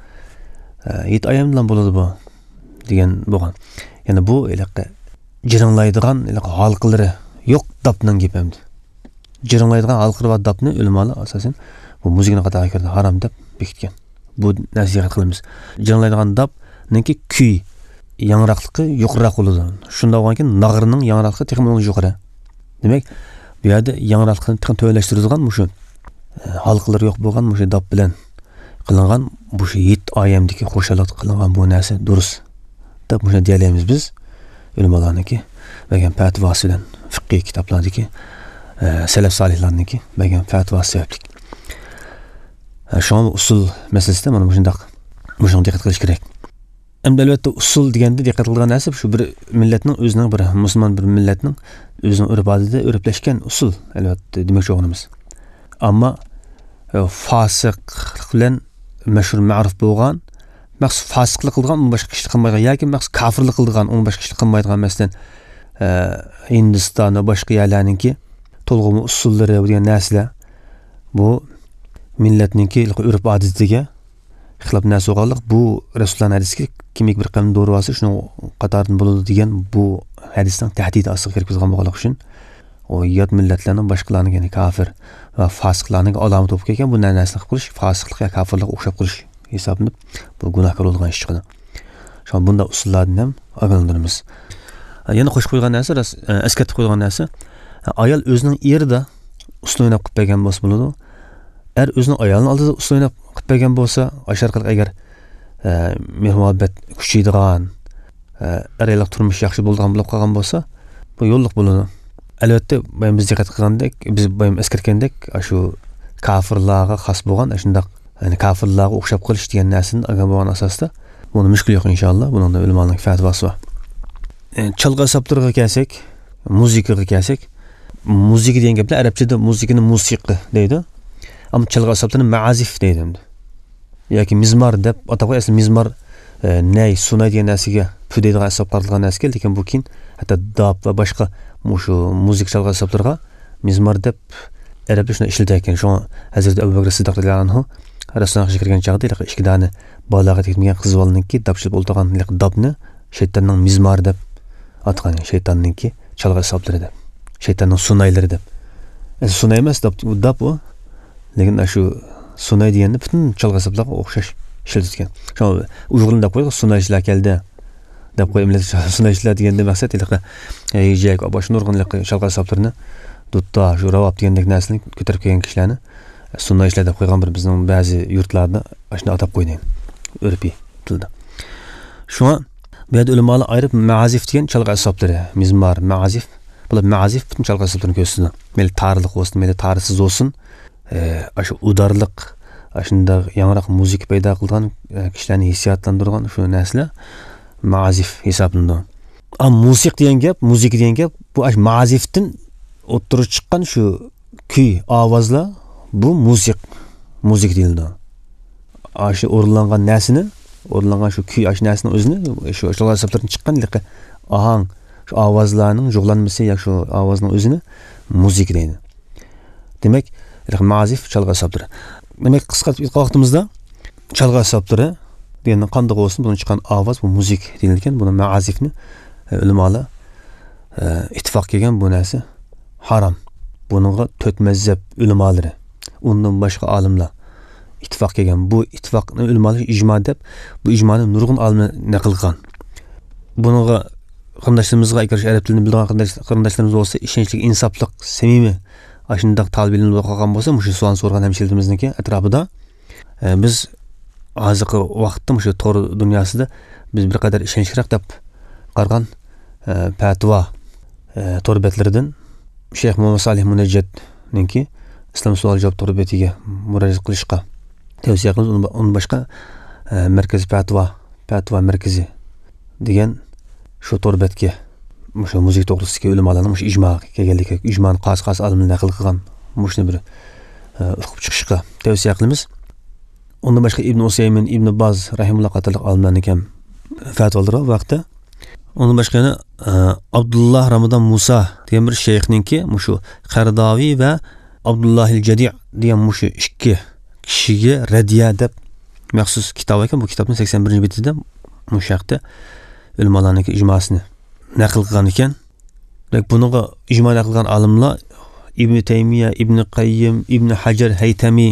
7 oyam bilan bo'ladi bu degan bo'lgan. Ya'ni bu jiringlaydigan halqalari yo'q dabning gap endi. Jiringlaydigan halqalari va dabni ulamolar asosan bu muzikani qatoriga kirdi, harom deb bekitgan. Bu nasihat qilamiz. Jiringlaydigan dabningki kuy yangroqligi yuqoriroq bo'ladi. Shunda bo'lganki nag'rining yangroqligi texnik yuqori. Demak, bu yerda yangroqlikni texnik to'ylashtirilgan mushu halqalar yo'q bo'lgan mushu dab bilan qilingan bu 7 oyamdagi xo'shalik qilingan bu narsa durust deb shuni deyamiz biz ulamolarniki bergan fatvosi bilan fiqh kitoblardagi salaf solihlarniki bergan fatvosi sababli. Şu usul meselesinde mana shunday Buşun diqqat qilish kerak. Endi albatta usul deganda diqqat qilgan narsa shu bir millatning o'zining bir musulmon bir millatning o'zining urf-odatida o'rplashgan usul albatta demoqchi o'g'limiz. Ammo fosiqlik bilan mashhur ma'ruf bo'lgan, maqsad fosiqlik qilgan, uni boshqa ishni qilmaydigan yoki maqsad kofirlik qilgan, uni boshqa ishni qilmaydigan masalan Hindiston va boshqa yerlarningki to'lg'imi usullari degan narsalar bu millatningki urf-odatiga xilop narsa bo'lganlik bu Rasululloh hadisiga kimik bir qanday doğru olsa shuni qatoridan bo'ladi degan bu hadisning tahdid ostiga kirgizgan bo'lganlik uchun o yot millatlarning boshqalarning ya'ni kafir va fosiqlarning alomat bo'lib kelgan bu narsani qilish fosiqlik va kofirlik o'xshab qilish hisoblanib bu gunohkor bo'lgan ish chiqadi. Shu bunda usullardan ham ogohlantiramiz. Yana qo'shib qo'ygan narsa eskartib qo'ygan narsa ayol o'zining erida usul o'ynab qilib bergan bo'lsa bo'ladi. Er o'zining ayolining oldida usul o'ynab qilib bergan bo'lsa, asharqalik agar mehr-muhabbat kuchaydigan, eraylik turmush yaxshi bo'lgan bo'lib qolgan bo'lsa, bu yo'lliq bo'ladi. Albatta, biz diqqat qilgandek, biz eskartgandek, shu kofirlarga xos bo'lgan, shunday ya'ni kofirlarga o'xshab qolish degan narsani agar bo'lgan asosda, buni mushkul yo'q inshaalloh. Buningda ulamoning fatvosi bor. Chalg'i asablarga kelsak, muzikaga kelsak, muzika degan gaplar arabchada muzikani musiqa deydi. Ammo chalg'i asablarni ma'azif deydi. Yoki mizmar deb atab qo'yasiz. Mizmar nay, sunay degan narsaga pudaydigan asab qartilgan narsa, lekin bu keyin hatto dab va boshqa shu muzik chalg'i asablarga mizmar deb arabcha shuni ishlatarkan. Shu Hazrat Abu Bakr Siddiq radhiyallohu anhu Rasulullohga kirgan chaqda ikki dona bolaga yetmagan qiz bolaniki dabchilib o'ltirgan dabni shaytonning mizmari deb atgan, shaytonninki chalg'i asablari deb, shaytonning sunaylari deb. Sunay emas dab u, lekin shu sunay deganda butun chalg'i asablarga o'xshash ishlatilgan. Shu Uyg'urlar deb qo'ydik, sunaychilar keldi deb qo'yimlar. Sunaychilar deganda maqsad yeyjak va boshqa nurg'unlik chalg'i asablarini dutta shu ravob degandek narsani ko'tarib kelgan kishilarni sunaychilar deb qo'ygan bir bizning ba'zi yurtlarda shuni atab qo'ygan urfiy tilda. Shuna bu yerda ulamolar ayirib ma'azif degan chalg'i asablari, mizmar, ma'azif, bular ma'azif butun chalg'i asablarini ko'rsatadi. Meli tarixlik bo'lsin, meli tarixsiz bo'lsin, shu udarliq, shunda yangroq muzika paydo qilgan kishilarni hissiyotlantirgan shu narsalar ma'azif hisoblanadi. Ammo musiqa degan gap bu ma'azifdan o'ttirib chiqqan shu kuy, ovozlar bu muzik deyiladi. Shu o'rinlangan narsani, o'rinlangan shu kuy, shu narsani o'zini shu chalg'i asablardan chiqqanligi ohang, shu ovozlarning jug'lanmasi yoki shu ovozning o'zini muzik deydi. Demak, ma'azif chalg'i asablari. Demak, qisqartib aytgan vaqtimizda chalg'i asablari degandan qanday bo'lsin, bundan chiqqan ovoz bu muzik deyilgan. Buni ma'azifni ulamolar ittifoq kelgan bu narsa harom. Buningga 4 mazhab ulamolari, undan boshqa olimlar ittifoq kelgan. Bu ittifoqni ulamolar ijmo deb, bu ijmoni nurg'un olimlar naql qilgan. Buningga qarindoshlarimizga agar arab tilini bilgan qarindoshlarimiz bo'lsa, ishonchli, insofli, samimiy ashundaq talab ilm o'qigan bo'lsa, shu savol so'rgan hamshirimizniki atrofida biz hozirgi vaqtda shu tor dunyosida biz bir qadar ishonchliroq deb qargan fatvo tor betlaridan Şeyh Muhammed Salih Munajjadninki islom savol javob tor betiga murojaat qilishga tavsiya qilamiz. Uni boshqa markaz fatvo markazi degan shu tor betga shu muzik to'g'risidagi ulamolarning shu ijmo kelganligi, ijmoni qas olimlar naql qilgan shuni bir o'qib chiqishga tavsiya qilamiz. Undan boshqa Ibn Usaymin, Ibn Baz rahimulloh qatorliq olimlarning ham fatvolari vaqtda. Undan boshqa Abdullah Ramadan Musa degan bir shayxninki shu Qardaviy va Abdullah al-Jadi' degan shu ikki kishiga radiya deb maxsus kitob ekan. Bu kitobning 81-betida bu shayxda ulamolarning ijmosini naql qilgan ekan. Bunga ijmo naql qilgan olimlar Ibn Taymiya, Ibn Qayyim, Ibn Hajar Haytami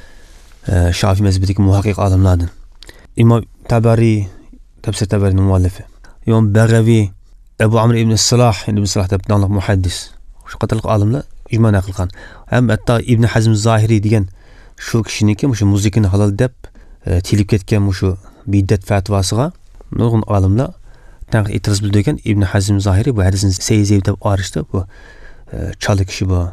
Şafi mezhebidagi muhaqqiq olimlardan. İmam Tabari, tafsir Tabarining muallifi. İmam Bag'avi, Abu Amr ibn Salah, ibn Salah deb nomli muhaddis. Shu qatorliq olimlar ijmo naql qilgan. Ham hatto Ibn Hazm Zohiri degan shu kishiniki shu muzikani halol deb tilib ketgan shu bid'at fatvosiga nurg'un olimlar tanqid e'tiroz bildirgan. Ibn Hazm Zohiri bu hadisni sayyiz deb arishdi. Bu chalik kishi bu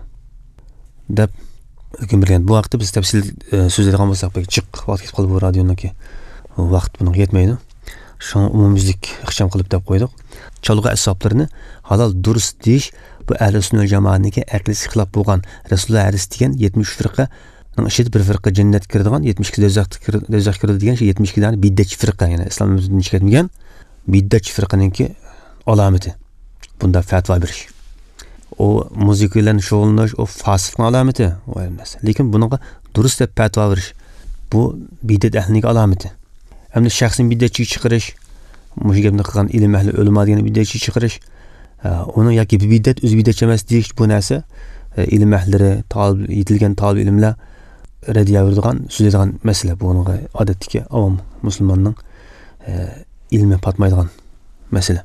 deb hukm bergan. Bu vaqtda biz tafsil so'zlaydigan bo'lsak, jiq vaqt ketib qoldi bu radioniki vaqt bunga yetmaydi. Şuna umumyüzlük ixcham qilib deb qo'ydik. Çalgı ashablarini halal durust deyish bu ahli sunnat jamoatniki aqli ixtilof bo'lgan Rasululloh hadis degan 73 firqaning ishida bir firqa jannatga kiradigan 72 do'zaxga kiradi degan 72 dan biddatchi firqa, ya'ni islom dinini chiqarmagan biddatchi firqaningki alomati. Bunda fatvo berish. O muzika bilan shug'ullanish o fasiqning alomati emas. Lekin bunga durust deb fatvo berish bu biddat ahlining alomati. Hamda shaxsiy biddatchi chiqarish, mush gapni qilgan ilm ahli ulamo degan biddatchi chiqarish, uni yoki biddat o'z biddatchi emas deyish bu narsa ilm ahlilari, yetilgan talib ilmlar radiya beradigan, so'zlaydigan masala. Bu unga odatdagi avom musulmonning ilmi patmaydigan masala.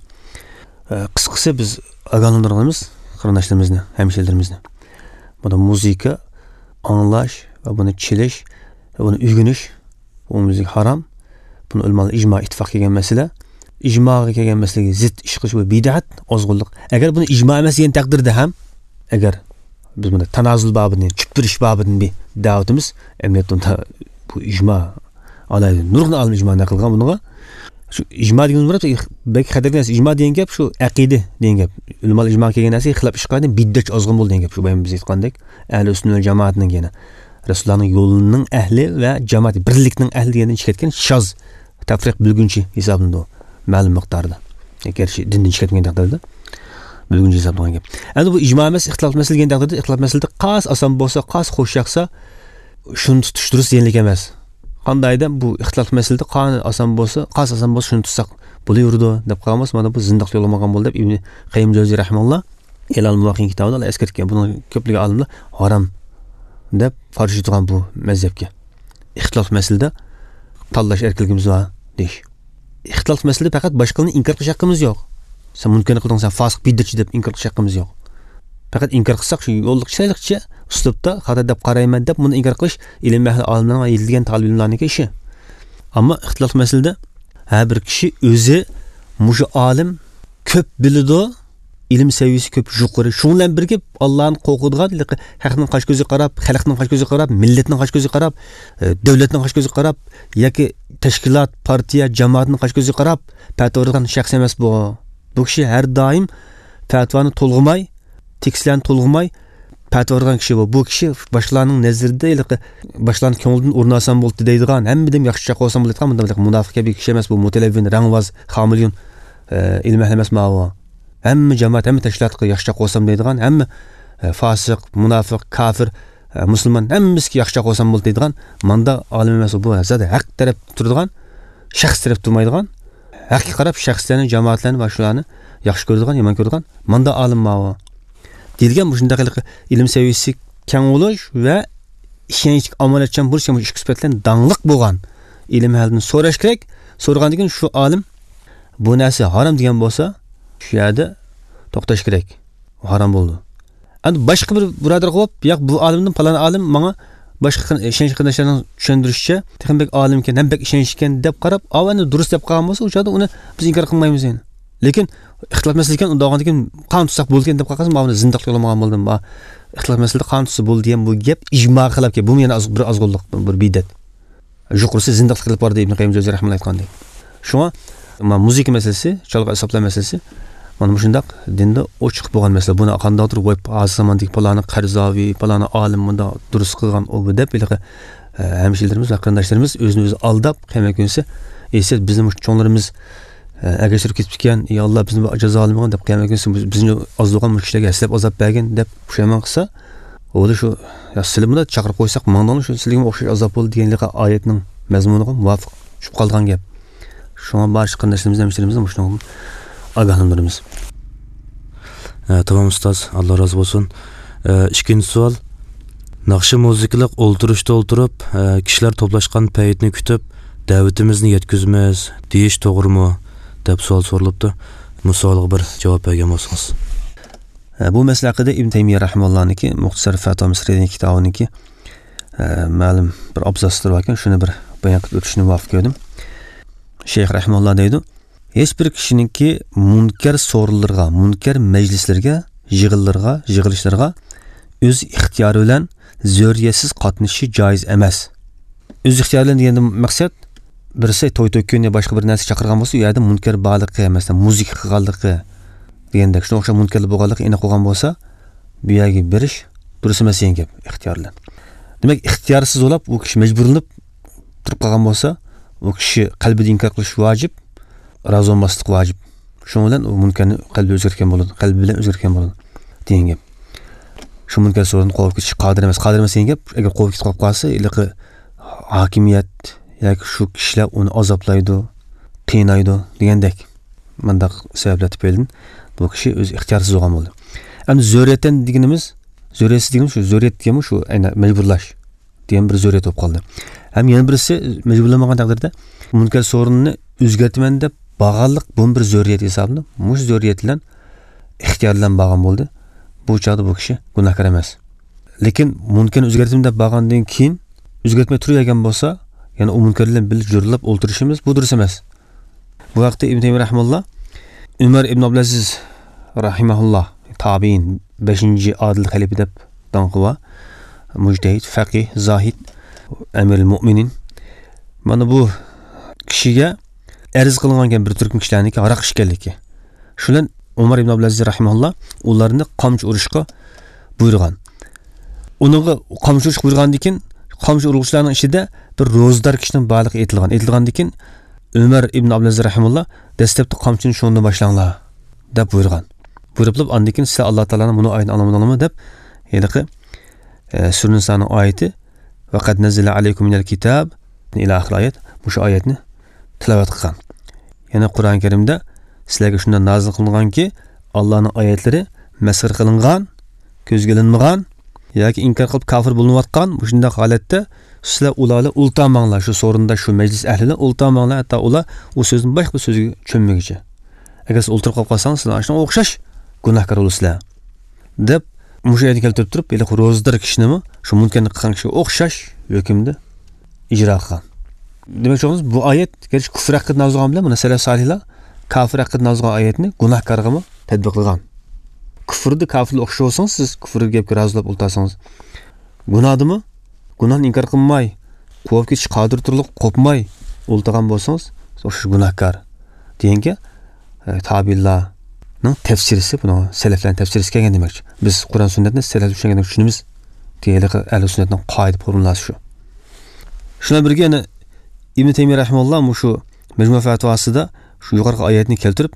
Qisqasi biz ogohlantiramiz qarindoshlarimizni, hamshirlarimizni. Bunda muzika anglash va buni chilish va buni o'rganish, bu musiqa harom. Bunu ulamalar ijmo ittifoq kelgan masala. Ijmoga kelgan masalaga zid ish qilish bu bid'at, ozg'unlik. Agar buni ijmo emas degan taqdirda ham, agar biz buni tanazul babini, chiptirish babini bir da'vatimiz, emniyatda bu ijmo alaydi. Nurg'un olim ijmo naqilgan bunga. Shu ijmo degan murad belki xatarli narsa. Ijmo degan gap shu aqida degan gap. Ulamalar ijmo kelgan narsa ixtilof ish qiladi, bid'at ozg'un bo'ldi degan gap. Shu bayon biz aytgandek, ahli sunnat jamoatining yana Rasulullohning yo'lining ahli va jamoat birlikning ahli degandan chiqayotgan shoz tafriq bilgunchi hisoblanadi ma'lum miqdorda. Agar dindan chiqadigan taqdirda bilgunchi hisoblangan gap. Endi bu ijmo emas, ixtilof masala degan taqdirda ixtilof masalada qas oson bo'lsa, qas xush yoqsa shuni tutish durust deganlik emas. Qandayda bu ixtilof masalada qani oson bo'lsa, qas oson bo'lsa shuni tutsak bo'laverdi deb qolmas. Mana bu zindiq yo'lamagan bo'ldi deb Ibn Qayyim Jawziy rahimahulloh Elal Muwaqqi'in kitobida eskartgan. Buni ko'pligi olimlar harom deb farz etgan bu mazhabga. Ixtilof masalada tanlash erkinligimiz var deyish. İxtilof masalada faqat boshqani inkor qilish haqqimiz yo'q. Sen mumkin qilding, sen fosiq biddatchi deb inkor qilish haqqimiz yo'q. Faqat inkor qilsak shu yo'lliqchilikcha uslubda xato deb qarayman deb buni inkor qilish ilm ahli olimlarning va yetilgan talib ilmlarning ishi. Ammo ixtilof masalada har bir kishi o'zi mushu olim ko'p biladi, ilm seviyesi köp yuqori. Şundan birga Allah'ın qo'rqadigan, haqning qosh ko'zi qarab, xalqning qosh ko'zi qarab, millatning qosh ko'zi qarab, davlatning qosh ko'zi qarab, yoki tashkilot, partiya, jamoatning qosh ko'zi qarab, fatvo bergan shaxs emas bu. Bu kishi har doim fatvoni to'lg'imay, tekstlarni to'lg'imay fatvo bergan kishi bu. Bu kishi boshlarning nazarida, boshlarning ko'nglidan o'rin olsam bo'ldi deydigan, hammadan yaxshi qo'ysam bo'ladigan bunday munofiq kabi kishi emas bu. Mutalavvin, rangvoz, xamilyon ilm ahli emas bu. Hamma jamoat, hamma tashkilotga yaxshi qo'ysam deydigan, hamma fosiq, munofiq, kafir, musulmon hammasiga yaxshi qo'ysam bo'ldi deydigan, manda olim emas bu. Zada haq taraf turadigan, shaxs taraf turmaydigan, haqqa qarab shaxslarni, jamoatlarni va shularni yaxshi ko'radigan, yomon ko'radigan, manda olim bu. Deyilgan bu shunday ilm seviyasi keng bo'lish va ishonchli amaliyotchan bo'lish ham ikki sifatlardan dangliq bo'lgan ilm ahlidan so'rash kerak. So'ragandan keyin shu olim bu narsa harom degan bo'lsa, shu yerda to'xtash kerak. Harom bo'ldi. Endi boshqa bir birodar qo'yib, yo'q bu olimdan falan olim menga boshqa ishonch qilishlarning tushuntirishicha, texnik olim ekan, ham bek ishonch ekan deb qarab, avvalni durust deb qolgan bo'lsa, o'shada uni biz inkor qilmaymiz endi. Lekin ixtilof masalasi ekan, undag'an ekan, qon tutsak bo'lgan deb qolgansiz, men buni zindiq yo'lamagan bo'ldim. Men ixtilof masalasi qon tutsa bo'ldi degan bu gap ijmo qilib ki, bu meni bir ozg'unlik, bir bid'at. Yuqorisi zindiq qilib bordi Ibn Qayyim Jawziy rahimahulloh aytgandek. Shunga men muzika masalasi, chalg'i asablar masalasi mana shundaq dinda ochiq bo'lgan masala. Buni qandaydir voy hozir zamondagi palani Qarzoviy, palani olim bunda durust qilgan o bu deb hamshirlarimiz va qarindoshlarimiz o'zini o'zi aldab qiymagunsa, esa bizning cho'nglarimiz agashirib ketib ekan, ey Alloh bizni jazo olmagan deb qiymagunsa bizni ozdigan mushkillarga aslab azob bergan deb pushaymon qilsa, o'da shu ya sizlarni bunda chaqirib qo'ysak, mendan shu sizlarga o'xshash azob bo'ldi deganligi oyatning mazmuniga muvofiq tushib qolgan gap. Shunga barcha qarindoshlarimiz, hamshirlarimiz shuni ogohlantiramiz. Tamam ustoz, Alloh razı bo'lsin. Ikkinchi savol. Naqshi muzikalik o'ltirishda o'ltirib, kishilar to'plashgan paytni kutib, da'vatimizni yetkazamiz, deyish to'g'rimi deb savol so'ralibdi. Musolga bir javob bergan bo'lsangiz. Bu masala haqida Ibn Taymiyya rahimahullohniki Muxtasar Fatvo Misrining kitobiniki ma'lum bir abzasdir ekan, shuni bir bayon qilib o'tishni muvaffaq ko'rdim. Shayx rahimahulloh deydi: hech bir kishiningki munkar so'rinlarga, munkar majlislarga, yig'ilishlarga o'z ixtiyori bilan zo'riyatsiz qatnashishi joiz emas. O'z ixtiyori bilan deganda maqsad birisi to'y to'kkan boshqa bir narsa chaqirgan bo'lsa, u yerda munkar borligi, masalan, muzika qilganligi degandek shunga o'xshab munkarlik bo'lganligi aniq bo'lgan bo'lsa, bu yerga berish durust emas degan gap ixtiyorlan. Demak, ixtiyorsiz bo'lib, u kishi majburlanib turib qolgan bo'lsa, u kishi qalbida inkor qilish vojib, rozi bo'lmaslik vojib. Shuning bilan u munkarni qalbi o'zgargan bo'ladi, qalbi bilan o'zgargan bo'ladi degan gap. Shu munkar so'rini qo'yib ketish qodir emas degan gap, agar qo'yib ketib qolsa, iliqi hokimiyat yoki shu kishilar uni azoblaydi, qiynaydi degandek. Mendaq sabablar tufayli bu kishi o'z ixtiyorsiz bo'lgan bo'ldi. Endi zo'riyatdan deganimiz, zo'riyatsiz deganimiz shu zo'riyat degani shu aynan majburlash degan bir zo'riyat bo'lib qoldi. Ham yana birisi majburlanmagan taqdirda munkar so'rinni o'zgartman deb bag'anliq bu bir zo'riyat hisoblanib, mush zo'riyat bilan ixtiyor bilan bag'an bo'ldi. Bu chog'da bu kishi gunohkor emas. Lekin munkarni o'zgartdim deb bag'andan keyin o'zgartmay turgan bo'lsa, yana u munkar bilan birga jo'rlab o'ltirishimiz bu durust emas. Bu vaqtda Ibn Taymiy rahimahulloh Umar ibn Abdulaziz rahimahulloh tabiin 5-adil xalifa deb tanqova mujtahid, faqih, zohid, amirul mu'minin. Mana bu kishiga arz qilingan bir turkum kishilarniki aroq ichganligi. Shulan Umar ibn Abdulaziz rahimahulloh ularni qamchi urishga buyurgan. Uniga qamchi urish buyurgandan keyin qamchi urg'uchilarning ichida bir ro'zdor kishining borligi aytilgan. Aytilgandan keyin Umar ibn Abdulaziz rahimahulloh dastlabki qamchini shundan boshlanglar deb buyurgan. Buyurib, andan keyin siz Alloh taolaning buni oyatini anlamadingizmi deb, ya'ni Sura Niso'ning oyati va qad nazala alaykum minal kitab ila oxir oyat, bu oyatni tilovat qilgan. Yana Qur'on Karimda sizlarga shundan nozil qilinganki, Allohning oyatlari masxir qilingan, ko'zga ilinmagan yoki inkor qilib kofir bo'layotgan bu shunday holatda sizlar ularni ultamanglar, shu so'rinda shu majlis ahlilar ultamanglar, hatto ular u so'zni boshqa bir so'zga cho'nmagicha. Agar siz o'ltirib qolib qolsangiz, sizlar shunga o'xshash gunohkor bo'lasizlar deb mushayni keltirib turib, eli ro'zdor kishinimi shu munkarni qilgan kishiga o'xshash hukmni ijro qilgan. Demak, bu oyat kelish kufr haqida nozilgan bilan buni salaf solihlar kafir haqida nozilgan oyatni gunohkorga tatbiq qilgan. Kufrni kafirga o'xshash bo'lsangiz, siz kufrga gapga rozilab o'ltirsangiz, gunohdimi? Gunohni inkor qilmay, qo'yib ketish qodir turliq qo'pmay o'ltirgan bo'lsangiz, o'sha gunohkor deganga tabiinlarning tafsirisi, buni salaflarning tafsirisi kelgan demakchi. Biz Qur'on sunnatni salaf tushungandan tushunamiz. Deyiladi ahli sunnatning qoida formulasi shu. Shuna birga yana Ibn Taymiy rahimahulloh shu Majmu' fatvosida shu yuqorqi oyatni keltirib,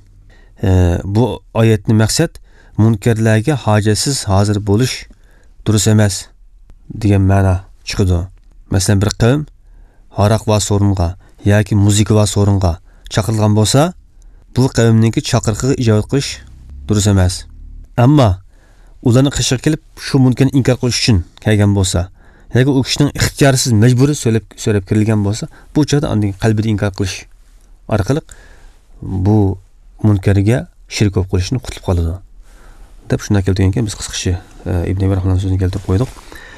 bu oyatning maqsad munkarlarga hojatsiz hozir bo'lish durust emas degan ma'no chiqdi. Masalan, bir qavm haraq va so'ringa yoki muzika va so'ringa chaqirilgan bo'lsa, bu qavmningki chaqiriqiga ijobat qilish durust emas. Ammo ularni qishga kelib shu munkarni inkor qilish uchun kelgan bo'lsa, yoki u kishining ixtiyorsiz majburiy so'rab kirilgan bo'lsa, bu chog'da uning qalbida inkor qilish orqali bu munkarga shirk bo'lib qolishni qutlib qoladi deb shunday keltirgan ekan. Biz qisqacha Ibn Abrahimning so'zini keltirib qo'ydik.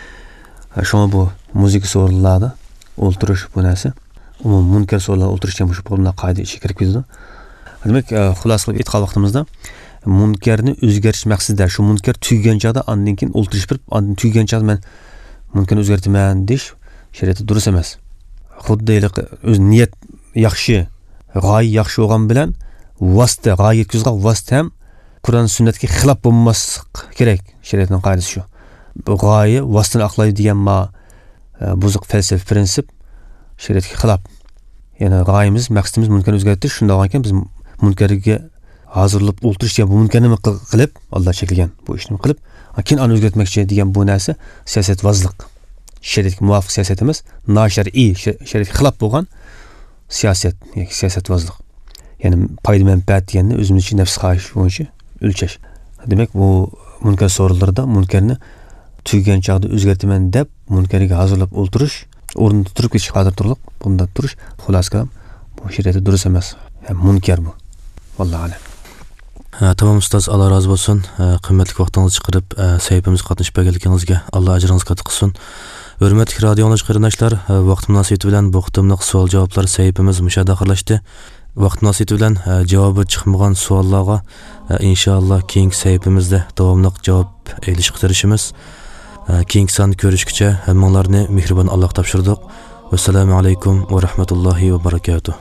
Shuna bu muzika so'rinlarda o'ltirish bu narsa, munkar so'rinlarda o'ltirishdan bu bo'lgan qoida ichiga kirib ketadi. Demak, xulosa qilib aytgan vaqtimizda munkarni o'zgartirish maqsadida shu munkar tugagan chog'da undan keyin o'ltirish berib, undan tugagan chog'da men munkarni o'zgartiraman desh shariatda durust emas. Xuddi o'z niyat yaxshi, g'oya yaxshi bo'lgan bilan vosita, g'oya yetkazgan vosita ham Qur'on sunnatga xilof bo'lmaslik kerak. Shariatning qoidasi shu. Bu g'oya vositani aqlaydi degan buzuq falsafa prinsip shariatga xilof. Ya'ni g'oyamiz, maqsadimiz munkarni o'zgartirish, shunday ekan biz munkarga hozirlab o'ltirishga bu munkarni qilib, Alloh cheklagan bu ishni qilib, keyin uni o'zgartmoqchi degan bu narsa siyosatvozlik. Shariatga muvofiq siyosat emas, noshar'iy, shariatga xilof bo'lgan siyosat yoki siyosatvozlik. Ya'ni foyda manfaat deganni o'zimizning nafs xohish bo'yicha o'lchash. Demak, bu munkar so'rinlarda munkarni tugagan chog'da o'zgartaman deb munkarga hozirlab o'ltirish, o'rnida turib ketish qodir turliq, bunda turish xulos kalam bu shariatda durust emas. Munkar bu. Vallohu alam. Tamam ustoz, Allah razı bo'lsin. Qimmatli vaqtingizni chiqarib sayfimizga qatnashib berganligingizga Alloh ajringizni katta qilsin. Hurmatli radio qarindoshlar, vaqt munosabati bilan bu qitimliq savol-javoblar sayfimiz mushadaxirlashdi. Vaqt munosabati bilan javobi chiqmagan savollarga inshaalloh keyingi sayfimizda davomli javob elishga tirishamiz. Keyingi son ko'rishguncha hammanglarni mehribon Alloh topshirdik. Assalomu alaykum va rahmatullohi va barakatuh.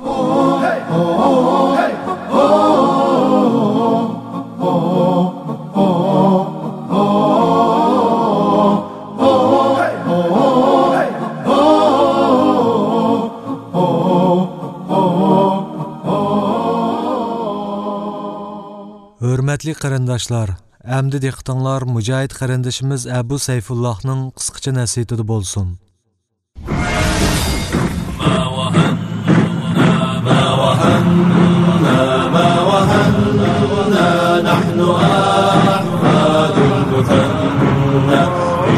Hürmetli qarindoshlar, əmdi diqqətinizlər Mücahid qarindashimiz Abu Sayfullahning qisqacha nasihati bo'lsin. ما وهنا نحن أحفاد المثنى في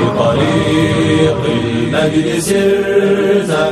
طريق المجد سرنا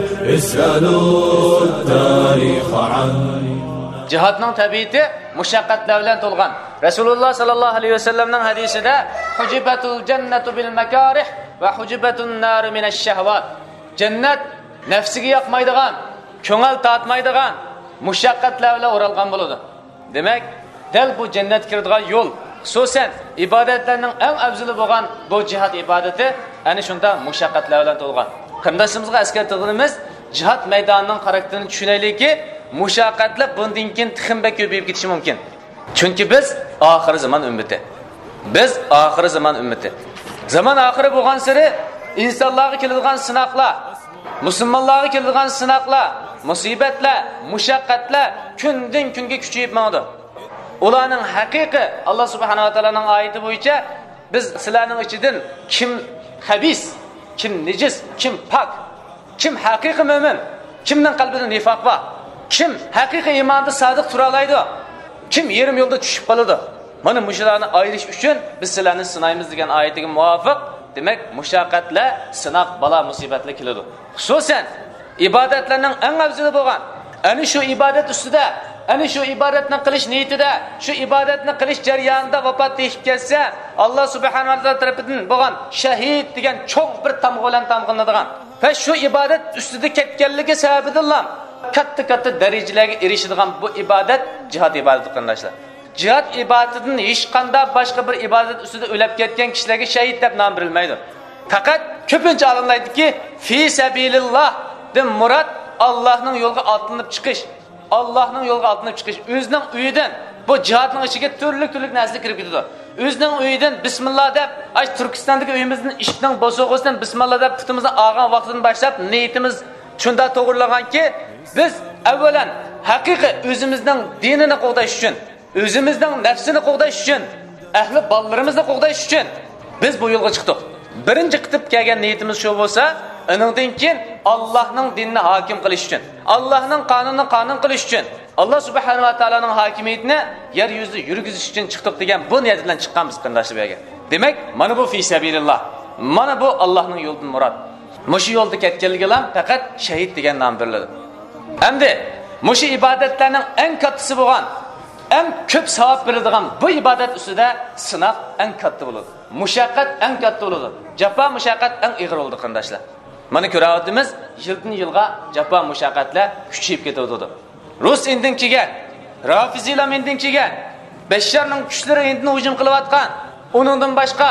اسألوا التاريخ عنا. Cihatning tabiati mushaqqatlar bilan to'lgan. Rasululloh sallallohu alayhi vasallamning hadisida hujibatul jannatu bil makarih va hujibatun nar min ash-shahawat. Jannat nafsiga yoqmaydigan, ko'ngil tatmaydigan mushaqqatlar bilan o'ralgan bo'ladi. Demak, dal bu jannat kiradigan yo'l, xususan ibodatlarning eng afzali bo'lgan bu jihad ibodati ana shunda mushaqqatlar bilan to'lgan. Qandoshimizga eskartirganimiz jihad maydonining xarakterini tushunaylikki, mushaqqatlar bundan keyin tiximba ko'payib ketishi mumkin. Chunki biz oxir zamon ummati. Biz oxir zamon ummati. Zaman oxiri bo'lgan sari insonlarga keladigan sinoqlar, musulmonlarga keladigan sinoqlar, musibatlar, mushaqqatlar kundan kunga kuchayib mangdi. Ularning haqiqiy Alloh subhanahu va taolaning oyati bo'yicha biz sizlarning ichidan kim xabis, kim nejis, kim pok, kim haqiqiy mo'min, kimning qalbida nifoq bor, kim haqiqiy iymonda sodiq tura oladi, kim yerim yo'lda tushib qoladi. Mana mushularni ayirish uchun biz sizlarni sinaymiz degan oyatiga muvofiq, demak mushaqqatlar, sinoq, balo, musibatlar keladi. Xususan ibodatlarning eng afzali bo'lgan ana shu ibodat ustida, ana shu ibodatni qilish niyatida, shu ibodatni qilish jarayonida vafot etib kelsa, Alloh subhanahu va taolo tarafidan bo'lgan shahid degan cho'q bir tamg'a bilan tamg'anadigan va shu ibodat ustida ketganligi sababidan katta darajalarga erishadigan bu ibodat jihad ibodati qandoshlar. Jihad ibodatidan hech qanday boshqa bir ibodat ustida o'lib ketgan kishilarga shahid deb nom berilmaydi. Faqat ko'pincha olimlar aytdiki, fi sabilillah de murad Allohning yo'liga otlanib chiqish. Allohning yo'liga otlanib chiqish. O'zining uyidan bu jihadning ichiga turli narsa kirib ketadi. O'zining uyidan bismillah deb, ay Turkistondagi uyimizning eshikning bosog'isidan bismillah deb putimizni olgan vaqtidan boshlab niyatimiz shunda to'g'rilaganki, biz avvalan haqiqiy o'zimizning dinini qo'g'dash uchun, o'zimizning nafsini qo'g'dash uchun, ahli bolalarimizni qo'g'dash uchun biz bu yo'lga chiqdik. Birinchi qitib kelgan niyatimiz shu bo'lsa, uningdan keyin Allohning dinini hokim qilish uchun, Allohning qonunini qonun qilish uchun, Alloh subhanahu va taolaning hokimiyatini yer yuzida yurgizish uchun chiqdik degan bu niyat bilan chiqqanmiz qandoshlar bu yerga. Demak, mana bu fi sabilillah. Mana bu Allohning yo'lidan murod. Mushu yo'lda ketganligi bilan faqat shahid degan nom beriladi. Endi mushu ibodatlarning eng kattasi bo'lgan, eng ko'p savob beradigan bu ibodat ustida sinoq eng katta bo'ladi. Mushaqqat eng katta bo'ladi. Jafo mushaqqat eng og'ir bo'ladi qandoshlar. Mana ko'ryapmiz, yildan yilga jafo mushaqqatlar kuchayib ketadi. Rus indin kelgan, Rafiziylar indin kelgan, Basharning kuchlari indin hujum qilayotgan, uningdan boshqa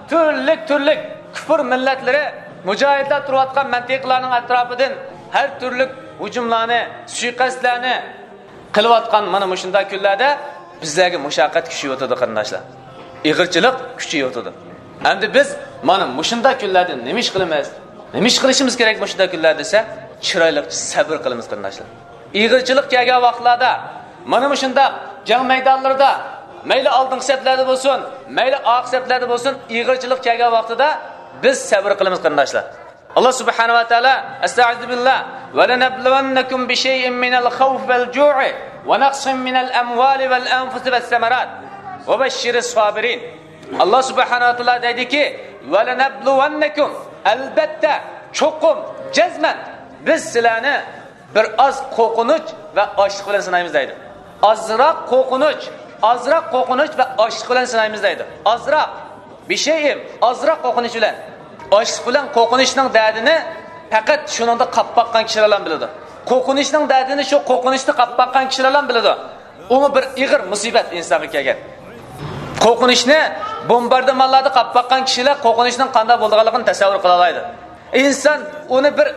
turli kufr millatlari mujohidlar turayotgan mantiqlarning atrofidan har turli hujumlarni, suiqasdlarni qilayotgan mana shunday kunlarda bizlarga mushaqqat kuchayib o'tadi qandoshlar. Ig'irchilik kuchayib o'tadi. Endi biz mana shunday kunlarda nima ish qilamiz? Nima ish qilishimiz kerak bu shunday kunlar desa, chiroyli sabr qilamiz qandoshlar. Ig'irchilik kelgan vaqtlarda mana shunday jang maydonlarida mayli oldingi saflarda bo'lsin, mayli orqa saflarda bo'lsin, ig'irchilik kelgan vaqtida biz sabr qilamiz qandoshlar. Allah subhanahu wa ta'ala estaizu billah ve lenebluvennekum bi şey'in minel khawf vel ju'i ve naqsin minel amwali vel anfusi ves semerat ve beşşiris sabirin. Allah subhanahu wa ta'ala dedi ki ve lenebluvennekum elbette çokum cezmen biz sizlarni bir az qo'rqinch ve açlık bilan sinaymiz deydi. Azroq qo'rqinch ve açlık bilan sinaymiz deydi. Azroq bir şeyim azroq qo'rqinch bilan açlık bilan qo'rqinchning dardini faqat shuningda qappaqqan kishilar biladi. Qo'rqinchning dardini shu qo'rqinchni qappaqqan kishilar biladi. U bir ig'ir musibat insonga kelgan. Qo'rqinchni bombardimonlarda qappaqqan kishilar qo'rqinchning qanday bo'lganligini tasavvur qila oladi. İnson uni bir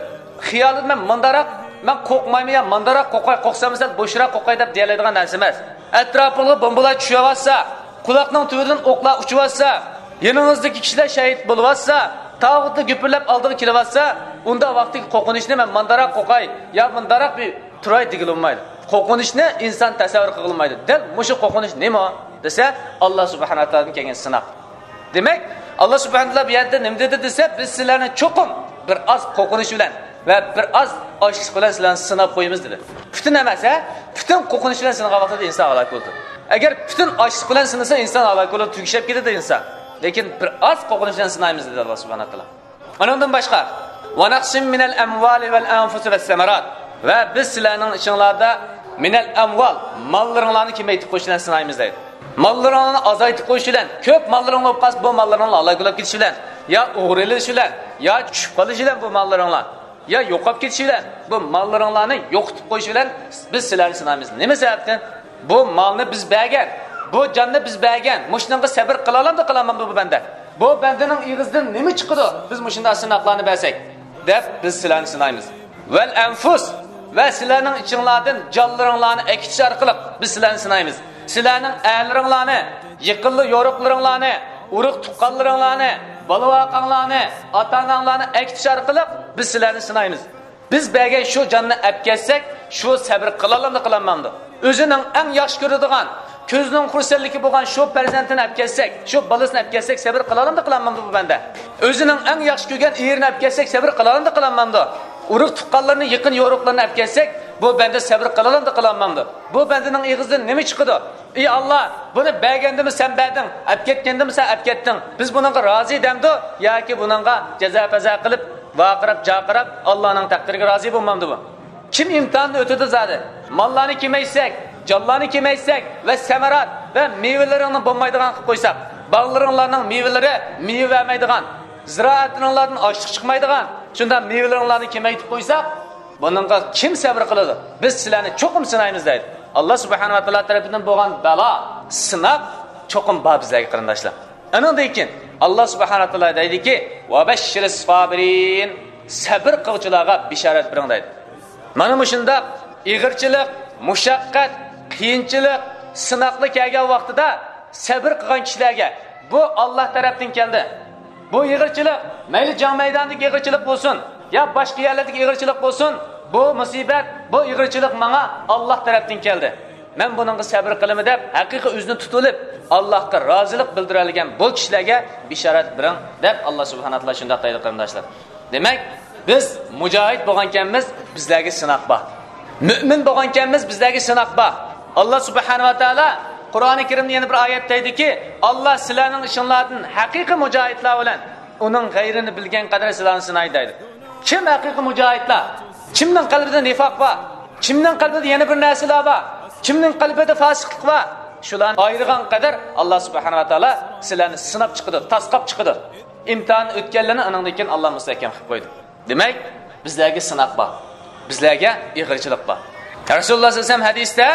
xiyolida men mundaroq men qo'rqmayman ya mundaroq qo'rqay qo'rqsam misol bo'shroq qo'rqay deb deyiladigan narsa emas. Atrofingizga bombalar tushyapsa, quloqning tubidan o'qlar uchyapsa, yeningizdagi kishilar shahid bo'lyapsa, tog'utni gupirlab oldiga kelyapsa, unda vaqtdagi qo'rqinishni men mundaroq qo'rqay yo mundaroq bir turay degilmaydi. Qo'rqinishni inson tasavvur qilolmaydi. Dal mushu qo'rqinish nima desa, Alloh subhanahu va taolodan kelgan sinab. Demak, Alloh subhanahu va taolo bu yerda nima dedi desa, biz sizlarni cho'qim bir oz qo'rqinish bilan va bir oz ochlik bilan sizlarni sinab qo'yamiz dedi. Butun emas, butun qo'rqinish bilan singan vaqtida inson halok bo'ldi. Agar butun ochlik bilan sinsa, inson halok bo'lib tugishib ketadi inson. Lekin bir oz qo'rqinish bilan sinaymiz dedi Alloh subhanahu va taolo. Bundan boshqa va naqsim minal amwali val anfusi vas samarat va biz sizlarning ichinglarda minal amval mollaringlarni kemaytib qo'yishdan sinaymiz deydi. Mollaringlarni azaytib qo'yish bilan, ko'p mollaring bo'lib qolsa, bu mollaringlarni halok bo'lib ketish bilan, yo o'g'rilish bilan, yo tushib qolish bilan bu mollaringlar, yo yo'qolib ketish bilan, bu mollaringlarni yo'qotib qo'yish bilan biz sizlarni sinaymiz. Nima sababdan? Bu molni biz bergan, bu jonni biz bergan. Mushunga sabr qila olamdi, qilaman bu banda. Bu bandaning ig'izdan nima chiqadi? Biz mushunday sinoqlarni bersak, deb biz sizlarni sinaymiz. Val anfus va sizlarning ichinglardan jonlaringlarni ekitish orqali biz sizlarni sinaymiz. Sizlarning aylaringlarni, yiqilli yo'riqlaringlarni, urug' tuqqanlaringlarni, balavoqanglarni, ota-onanglarni ekitish orqali biz sizlarni sinaymiz. Biz bergan shu jonni apketsak, shu sabr qila olamdi, qilamanmi? O'zining eng yaxshi ko'radigan, ko'zining xursandligi bo'lgan shu farzandini apketsak, shu bolasini apketsak, sabr qila olamdi, qilamanmi bu banda? O'zining eng yaxshi ko'rgan erini apketsak, sabr qila olamdi, qilamanmi? Urug' tuqqanlarni, yiqin yo'riqlarni apketsak, bu banda sabr qila olamdi, qilamanmi? Bu bandaning ig'izdan nima chiqadi? Ey Alloh, buni bergandimi sen berding, apketgandimi sen apketding. Biz buningga rozi demdi yoki buningga jazo-fazo qilib, vaqirab, jaqirab Allohning taqdiriga rozi bo'lmamdi bu? Kim imtihonni o'tadi zodi? Mollarni kemaysak, jonlarni kemaysak va samarat va mevalarini bo'lmaydigan qilib qo'ysak, bog'laringlarning mevalari meva bermaydigan, ziroatlaringlardan ochlik chiqmaydigan, shunda mevalaringlarni kemaytib qo'ysak, buningga kim sabr qiladi? Biz sizlarni cho'qim sinaymiz deydi. Alloh subhanahu va taolo tarafidan bo'lgan balo, sinab cho'qim bor bizlarga qarindoshlar. Andan keyin Alloh subhanahu va taolo deydiki: "Va bashshiris sabirin", sabr qiluvchilarga bishorat bering deydi. Mana shunda ig'irchilik, mushaqqat, qiyinchilik, sinoqli kelgan vaqtida sabr qilgan kishilarga bu Alloh tarafdan keldi. Bu ig'irchilik, mayli jang maydonidagi ig'irchilik bo'lsin, yo boshqa yerlardagi ig'irchilik bo'lsin, bu musibat, bu ig'irchilik menga Alloh tarafdan keldi. Men buningga sabr qilaman deb haqiqiy o'zini tutilib, Allohga rozilik bildiradigan bu kishilarga bishorat bering deb Alloh subhanahu va taolo shunday deydi qarindoshlar. Demak, biz mujohid bo'lgankanmiz, bizlarga sinoq bor. Mu'min bo'lgankanmiz, bizlarga sinoq bor. Alloh subhanahu va taolo Qur'oni Karimda yana bir oyatda aytdiki, Alloh sizlarning ishinglardan haqiqiy mujohidlar bilan uning g'ayrini bilgan qadar sizlarni sinaydi deydi. Kim haqiqiy mujohidlar? Kimning qalbida nifoq bor? Kimning qalbida yana bir narsalar bor? Kimning qalbida fosiqlik bor? Shularni ayirgan qadar Alloh subhanahu va taolo sizlarni sinab chiqdi, tasqab chiqdi. İmtihan o'tganlarni anandan keyin Alloh mustahkam qilib qo'ydi. Demak, bizlarga sinoq bor. Bizlarga ig'irchilik bor. Rasululloh sollallohu alayhi vasallam hadisda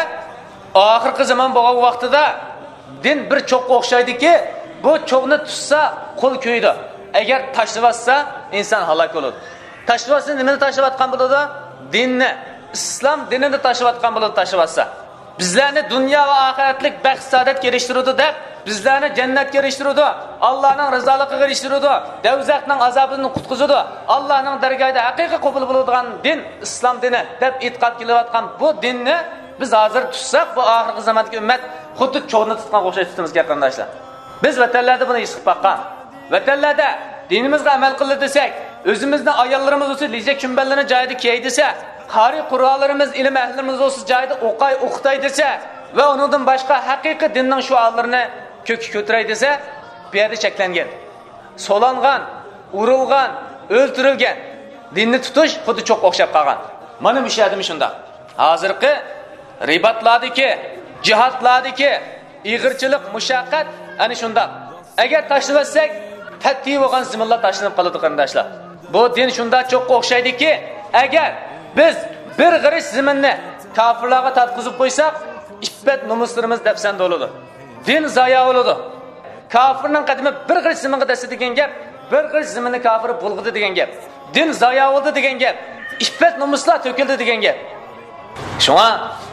oxirgi zamon bo'lgan vaqtida din bir cho'qqa o'xshaydiki, bu cho'qni tutsa qo'l ko'ydi. Agar tashlasa inson halok bo'ladi. Tashlasa nimani tashlayotgan bo'ladi? Dinni, islom dinini tashlayotgan bo'ladi tashlasa. Bizlarni dunyo va oxiratlik baxt saodatga erishtiradi deb, bizlarni jannatga erishtiradi, Allohning rizoligiga erishtiradi, davzaqning azobidan qutqizadi, Allohning dargohida haqiqiy qabul bo'ladigan din islom dini deb e'tiqod qilayotgan bu dinni biz hozir tutsak, bu oxirgi zamondagi ummat xuddi cho'g'ni tutgan o'xshash tutamiz qarindoshlar. Biz vatanlarda buni his qilib baqqan. Vatanlarda dinimizga amal qilib desak, o'zimizning ayollarimiz o'zi lijak chumbanlarni joyida kiyay desa, qari qurollarimiz, ilm ahllimiz o'zi joyida o'qitay desa va undan boshqa haqiqiy dinning shuarlarini ko'taray desa, bu yerda cheklangan, so'langan, urilgan, o'ltirilgan dinni tutish xuddi cho'q o'xshab qolgan. Mana bu shadimi shunda. Hozirgi ribatlardagi, jihatlardagi ig'irchilik, mushaqqat ana shunda. Agar tashlasak, tatti bo'lgan ziminlar tashlanib qoladi qarindoshlar. Bu din shunda cho'q o'xshaydiki, agar biz bir g'irish ziminni kofirlarga tatqizib qo'ysak, iffat nomuslarimiz dafsanda bo'ladi. Din zoya bo'ladi. Kofirning qadimi bir g'irish ziminga dasi degan gap, bir g'irish ziminni kofir bulg'idi degan gap. Din zoya bo'ldi degan gap. iffat nomuslar to'kildi degan gap. Shunga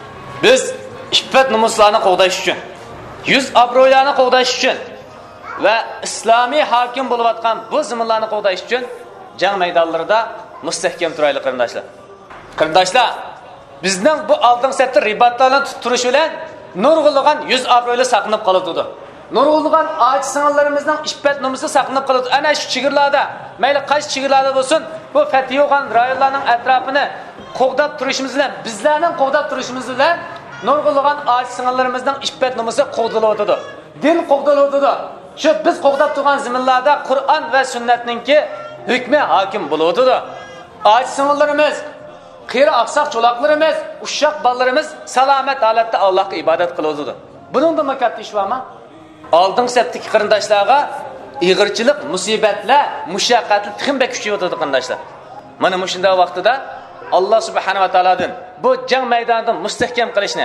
biz iffat nomuslarni qo'g'dash uchun, yuz obro'ylarni qo'g'dash uchun va islomiy hokim bo'layotgan bu zamonlarni qo'g'dash uchun jang maydonlarida mustahkam turaylik qarindoshlar. Qarindoshlar, bizning bu oldin safda ribatlarni turish bilan nurg'ulg'an yuz obro'ylar saqlanib qoladi. Nurg'ulg'an ojiz sing'illarimizning iffat nomusi saqlanib qoladi. Ana shu chigirlarda, mayli qaysi chigirlarda bo'lsin, bu fathi bo'lgan rayonlarning atrofini qo'g'dab turishimiz bilan, bizlarning qo'g'dab turishimiz bilan nurg'ulg'an ojiz sing'illarimizning iffat nomusi qo'g'dilyotdi. Din qo'g'dilyotdi. Shu biz qo'g'dab turgan zaminlarda Qur'on va sunnatningki hukmi hokim bo'lyotdi. Ojiz sing'illarimiz, qiyri oqsoq cho'loqlarimiz, ushshoq bolalarimiz salomat holatda Allohga ibodat qiladi. Buningda katta ish bormi? Oldin safdagi qarindoshlarga ig'irchilik, musibatlar, mushaqqatli tixim kuchayotdi qarindoshlar. Mana shunday vaqtida Alloh subhanahu va taolodan bu jang maydonida mustahkam qilishni,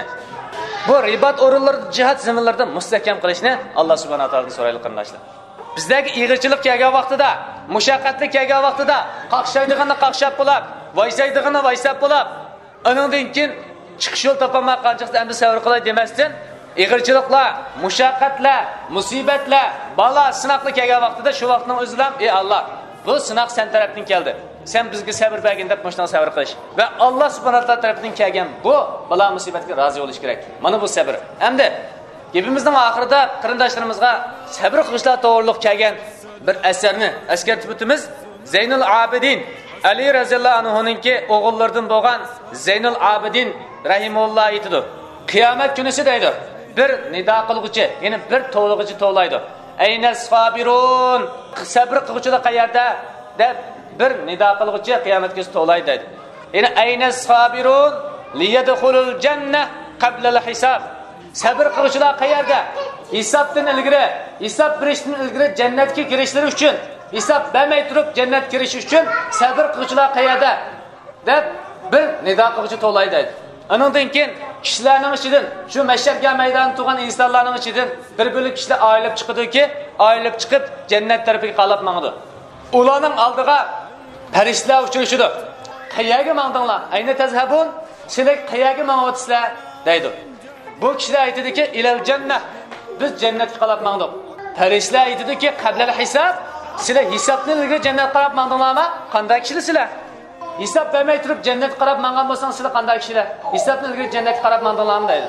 bu ribat o'rinlarida jihad zaminlarida mustahkam qilishni Alloh subhanahu va taolodan so'raylik qarindoshlar. Bizdagi ig'irchilik kelgan vaqtida, mushaqqatli kelgan vaqtida qaqshaydig'ini qaqshab bo'lib, vaysaydig'ini vaysab bo'lib, uningdan keyin chiqish yo'l topolmay qanchaqsa endi sabr qilay demasdan, ig'irchiliklar, mushaqqatlar, musibatlar, balo, sinoqlar kelgan vaqtida shu vaqtning o'zida ey Alloh, bu sinoq sen tarafdan keldi. Sen bizga sabr bergin deb mushtan sabr qilish va Alloh subhanahu va taolo tarafdan kelgan bu balo musibatga rozi bo'lish kerak. Mana bu sabr. Endi gapimizning oxirida qarindoshlarimizga sabr qilishlar to'g'riliq kelgan bir asarni eskartib o'tamiz. Zaynul Abidin Ali roziyallohu anhuninki o'g'illaridan bo'lgan Zaynul Abidin rahimulloh aytdi. Qiyomat kunisi deydi. Bir nido qilg'uchi, ya'ni bir to'g'lig'ichi to'g'laydi. Aynas sabirun, sabr qilg'uchilar qayerda deb bir nido qilg'uchi qiyomat kunisi to'g'laydi dedi. Ya'ni aynas sabirun liyadkhulul jannah qabla al-hisab. Sabr qiluvchilar qayerda? Hisobdan ilgari, hisob berishdan ilgari jannatga kirishlari uchun, hisob bermay turib jannatga kirish uchun sabr qiluvchilar qayerda? deb bir nido qiluvchi to'g'laydi dedi. Undan keyin kishilarning ichidan, shu masharga maydonda turgan insonlarning ichidan bir bo'lib kishilar ayilib chiqadiki, ayilib chiqib jannat tarafiga qalab mangdi. Ularning oldiga farishtalar uchrashdi. Qayerga mangdinglar? Ayna tazhabun? Sizlar qayerga mangyapsizlar? deydi. Bu kishilar aytadiki, ilal jannah. Biz jannatga qarab mangdik. Farishtalar aytadiki, qablal hisob. Sizlar hisobdan ilgari jannatga qarab mangdinglarmi? Qanday kishilar sizlar? Hisob bermay turib jannatga qarab mangan bo'lsangiz sizlar qanday kishilar? Hisobdan ilgari jannatga qarab mangdinglarmi deydi.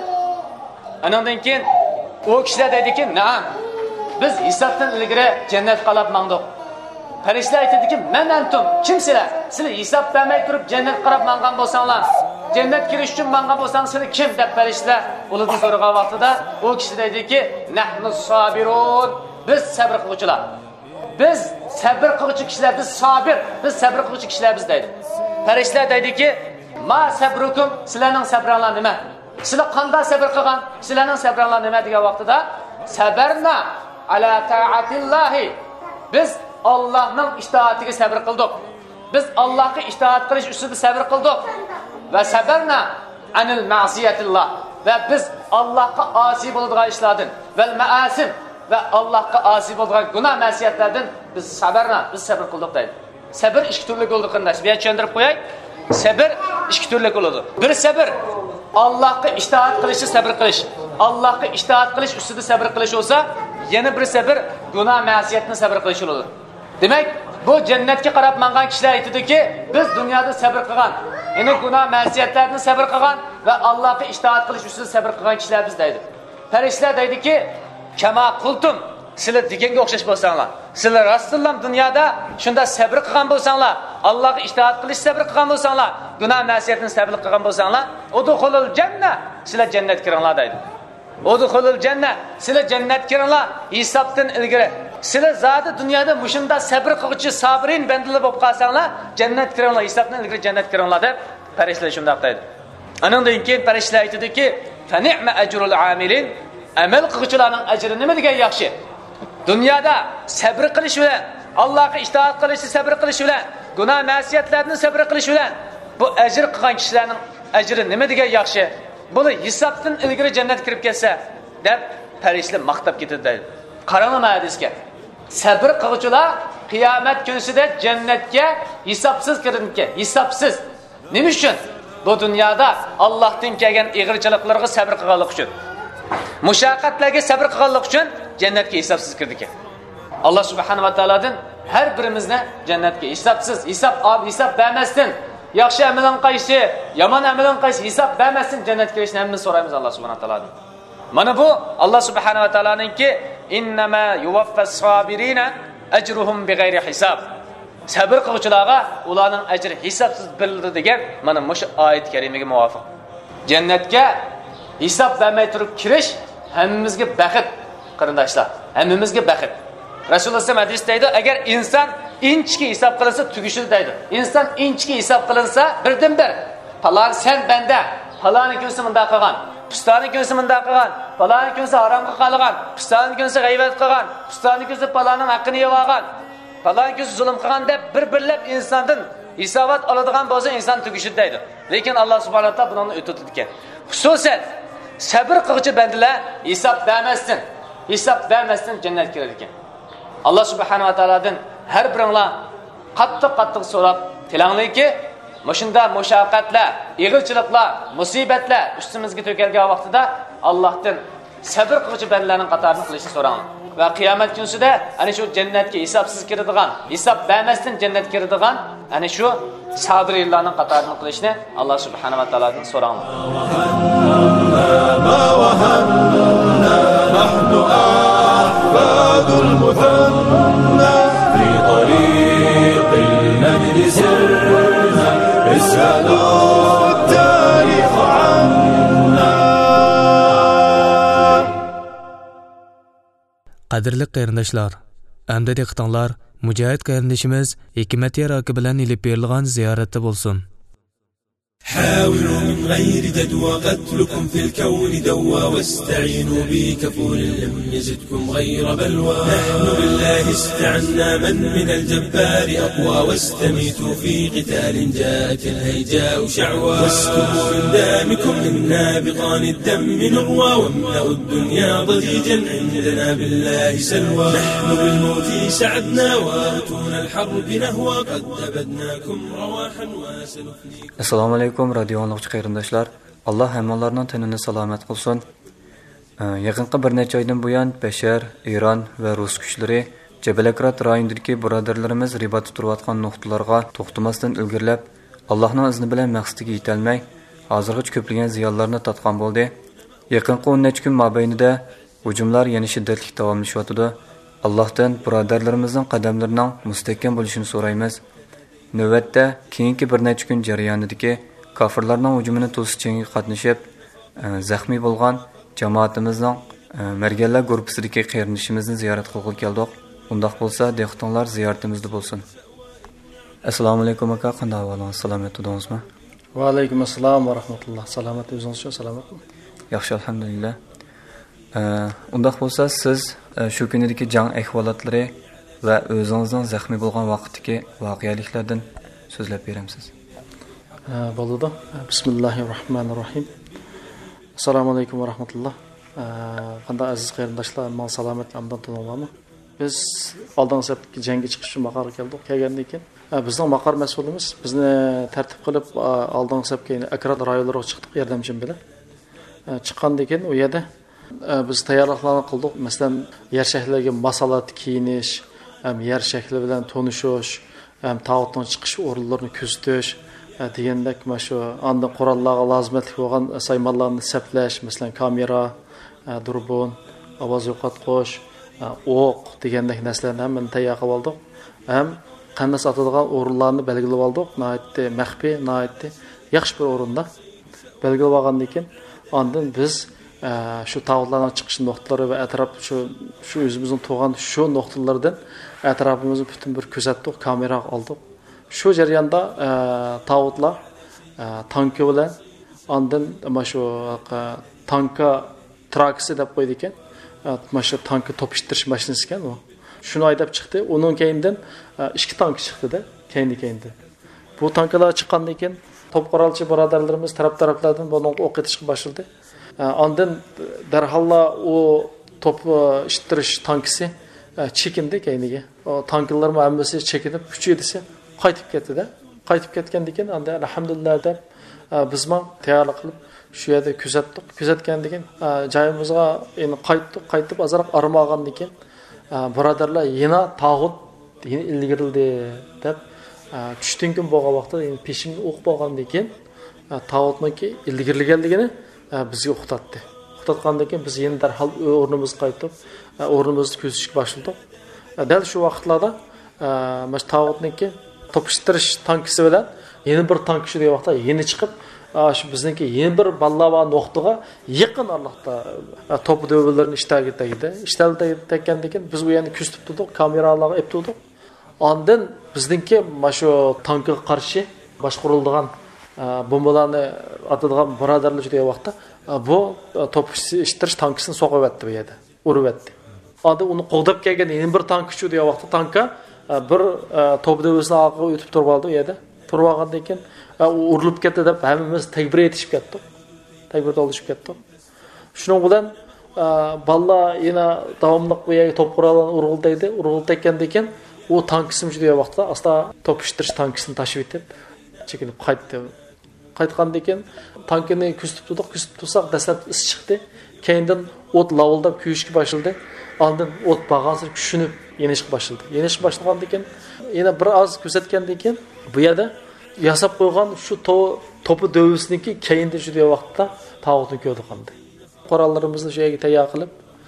Andan keyin u kishilar deydiki, "Na'am. Biz hisobdan ilgari jannatga qarab mangdik." Farishtalar aytadiki, "Men antum, kimsizlar? Sizlar hisob bermay turib jannatga qarab mangan bo'lsanglar, jannat kirish uchun mangan bo'lsangiz sizlar kim?" deb farishtalar ulardan so'ragan vaqtida u kishi deydiki, "Nahnu sabirun." Biz sabr qiluvchilar. Biz sabr qiluvchi kishilar, biz sabir, biz sabr qiluvchi kishilar biz deydi. Farishtalar deydiki, "Ma sabrukum?" Sizlarning sabringlar nima? Sizlar qanday sabr qilgan? Sizlarning sabringlar nima degan vaqtida sabarna ala ta'atillahi. Biz Allohning itoatiga sabr qildik. Biz Allohga itoat qilish ustida sabr qildik. Va sabarna anil ma'siyatillah. Va biz Allohga asi bo'ladigan ishlardan va ma'asim va Allohga asi bo'ladigan gunoh ma'siyatlardan biz sabr qildik deydi. Sabr ikki turli bo'ldi qanday? Men tushuntirib qo'yay. Sabr ikki turli bo'ladi. Bir sabr Allohga itoat qilishni sabr qilish. Allohga itoat qilish ustida sabr qilish bo'lsa, yana bir sabr gunoh ma'siyatni sabr qilish bo'ladi. Demak, bu jannatga qarab mangan kishilar aytadiki, biz dunyoda sabr qilgan, ya'ni gunoh ma'siyatlarni sabr qilgan va Allohga itoat qilish ustida sabr qilgan kishilar biz deydi. Farishtalar deydiki, "Kama qultum." Sizlar deganga o'xshash bo'lsanglar, sizlar rasululloh dunyoda shunda sabr qilgan bo'lsanglar, Allohga itoat qilish sabr qilgan bo'lsanglar, gunoh ma'siyatni sabr qilgan bo'lsanglar, udkhulul jannah, sizlar jannatga kiringlar deydi. Udkhulul jannah, sizlar jannatga kiringlar, hisobdan ilgari. Sizlar zoti dunyoda mushunda sabr qiluvchi sabirin bandalar bo'lib qolsanglar, jannatga kiringlar, hisobdan ilgari jannatga kiringlar deb farishtalar shunday deydi. Andan keyin farishtalar aytadiki, "Fa ni'ma ajrul amilin." Amal qiluvchilarning ajri nima degan yaxshi. Dunyoda sabr qilish bilan, Allohga itoat qilishni sabr qilish bilan, gunoh ma'siyatlarni sabr qilish bilan bu ajr qilgan kishilarning ajri nima degan yaxshi. Buni hisobdan ilgari jannatga kirib kelsa, deb farishtalar maqtab ketadi deydi. Qaranglar hadisga. Sabr qiluvchilar qiyomat kunisida jannatga hisobsiz kirinki, hisobsiz. Nima uchun? Bu dunyoda Allohdan kelgan ig'irchiliklarga sabr qilganlik uchun. Mushaqqatlarga sabr qilganlik uchun jannatga hisobsiz kirdik. Allah subhanahu va taoladan har birimizni jannatga hisob bermasdan, yaxshi amalan qaysi, yomon amalan qaysi hisob bermasdan jannatga kirishni hammamiz so'raymiz Allah subhanahu va taoladan. Mana bu Allah subhanahu va taolaninki innama yuwaffas sabirina ajruhum bighayri hisob. Sabr qiluvchilarga ularning ajri hisobsiz beriladi degan mana shu oyat karimaga muvofiq. Jannatga hisob bermay turib kirish hammamizga baxt, qarindoshlar. Hammamizga baxt. Rasululloh sallallohu alayhi vasallam hadisda agar inson inchki hisob qilinsa tugishir deydi. Inson inchki hisob qilinsa birdan bir falon sen banda, faloni kunsi bunda qilgan, pistani kunsi bunda qilgan, faloni kunsi haromga qolgan, pistani kunsi g'iybat qilgan, pistani kunsi falonning haqqini yeb olgan, faloni kunsi zulm qilgan deb bir-birlab insondan hisobot oladigan bo'lsa inson tugishir deydi. Lekin Alloh subhanahu va taolo buni o'tib ekan. Xususan sabr qiluvchi bandalar hisob bermasdan jannatga kiradi ekan. Allah subhanahu wa taoladan har biringlar qattiq so'rab tilanglarki, mushunda mushaqqatlar, ig'irchiliklar, musibatlar ustimizga to'kilgan vaqtida Allohdan sabr qiluvchi bandalarning qatorini qilishni so'rang. Va qiyomat kunisida ana shu jannatga hisobsiz kiradigan, hisob bermasdan jannatga kiradigan ana shu sabirlarning qatorini qilishni Alloh subhanahu va taoladan so'rang. المثنى في طريق المجد سرنا اسألوا التاريخ عنا. Qadrli qarindoshlar, endi diqqatinglar Mujohid qarindishimiz Hikmat Yaroki bilan ilib berilgan ziyoratda bo'lsin. حاولوا من غير جدوى قتلكم في الكون دوا واستعينوا بكفور لم يزدكم غير بلوى. نحن بالله استعنا من الجبار أقوى واستميتوا في قتال جاءت الهيجاء شعوى. واسكبوا من دامكم من نابضان الدم نروى واملأوا الدنيا ضجيجا عندنا بالله سلوى. نحن بالموت سعدنا وأتونا الحرب نهوى قد أبدناكم رواحا وسنفنيكم. Assalomu alaykum radio anlıqçı qarindoshlar. Allah hammalarning tinini salomat qilsin. Yaqinqi bir necha oydan buyon Bashar, Iran va Rus kuchlari Jabalakrat rayonidagi birodarlarimiz ribat turayotgan nuqtalarga to'xtamasdan ilgirlab, Allohning izni bilan maqsadiga yetolmay, hozirgacha ko'plagan ziyonlarni tatgan bo'ldi. Yaqinqi 10 necha kun mobaynida hujumlar yana shiddatli davomlashyotdi. Allohdan birodarlarimizning qadamlarining mustahkam bo'lishini so'raymiz. Növbətdə keyinki bir neçə gün jarayonidagi kafirlarning hujumini to'sish jangiga qatnashib, zaxmiy bo'lgan jamoatimizning Marganlar guruhidagi qarindishimizni ziyorat qilib keldik. Undaq bo'lsa, dehqonlar ziyoratimizda bo'lsin. Assalomu alaykum aka, qanday ahvolingiz? Salomat edingizmi? Va alaykum assalom va rahmatulloh. Salomat o'zingizcha, salomatmi? Yaxshi, alhamdulillah. Undaq bo'lsa, siz shu kundagi jang ahvolatlari va o'zingizning zaxmiy bo'lgan vaqtdagi voqealiklardan so'zlab beramiz. Bo'ldi. Bismillahirrohmanirrohim. Assalomu alaykum va rahmatulloh. Qanday aziz qarindoshlar, men salomat amdan tunolami? Biz oldingi safdagi jangga chiqish uchun maqarga keldik. Kelgandan keyin bizning maqar mas'ulimiz bizni tartib qilib oldingi safga akrat rayonlariga chiqdik yordamchim bilan. Chiqqandan keyin u yerda biz tayyorliklarni qildik. Masalan, yer shakllarga masalat kiyinish, yer shakli bilan tonishish, tog'otdan chiqish o'rinlarini kuzatish degandek mana shu anda qurollarga lozimatli bo'lgan saymonlarni saplash, masalan kamera, durbun, ovoz yo'qotqich, o'q degandek narsalarni hammani tayyor qilib oldik. Ham qanday atadigan o'rinlarni belgilab oldik. Nihoyatda maxfiy, nihoyatda yaxshi bir o'rinda belgilab olgandan keyin ondan biz shu tog'larning chiqish nuqtalari va atrof shu o'zimizning tug'an shu nuqtalardan atrofimizni butun bir kuzatdik, kamera oldik. Shu jarayonda tog'lar tanki bilan ondan mana shu tanka traksi deb qo'ydi ekan. Mana shu tanki to'pishtirish mashinasi ekan u. Shuni haydab chiqdi. Uning keyindan ikki tank chiqdi-da, keyinda. Bu tankalar chiqqandan keyin top qurolchi birodarlarimiz taraflardan buni o'q etishga boshladi. Ondan darhalla o top ishtirish tankisi chekindi keyniga. O tanklarning hammasi chekinib, kuchi yetsa qaytib ketdi-da. qaytib ketgan ekan, anda alhamdulillah deb biz ham tayyorlik qilib shu yerda kuzatdik. Kuzatgandan keyin joyimizga endi qaytib azroq armoqgandan keyin birodarlar yana tog'ut yana ilgirildi deb tushdan kun bo'lgan vaqtda endi peshimni o'qib bo'lgandan keyin tog'utniki ilgirilganligini bizga o'qitdi. O'qitgandan keyin biz yana darhol o'rnimizga qaytib o'rnimizni ko'zishga boshladik. Dal shu vaqtlarda mana tog'utniki to'pishtirish tankisi bilan yana bir tank shu vaqtda yeni chiqib shu bizniki yeni bir ballava nuqtaga yaqin Allohda top dövlərini ishtaga tegdi. Ishtalda tekkandan keyin biz u yerni kuzatib turdik, kameralarga olib turdik. Ondan bizniki mana shu tankga qarshi boshqarilgan bombalarni atadigan birodarlar juda vaqtda bu to'pishtirish tankisini so'qib o'tdi bu yerda, urib o'tdi. Onda uni qo'g'dab kelgan yana bir tank shu vaqtda tankka bir top dövləsini orqaga o'tib turib oldi u yerda. Turib olgandan keyin urilib ketdi deb hammamiz takbir etishib ketdik. Takbir olishib ketdik. Shuning bilan balla yana davomli bu yerga top qurollarni urg'ildaydi. Urg'ilib tekkandan keyin u tankisim juda vaqtda asta to'pishtirish tankisini tashib etib chekinib qaytdi. Qaytgandan keyin tankini kuzatib tursak dastlab is chiqdi. Keyindan o't lavildab kuyishga boshladi. Ondan o't bag'asi kuchunib yenishga boshladi. Yenishga boshlagandan keyin yana bir oz kuzatgandan keyin bu yerda yasab qo'ygan shu to'pi dövüsniki keyinda juda vaqtda tog'utni ko'rdi qanday. Qurollarimizni shu yerga tayyor qilib,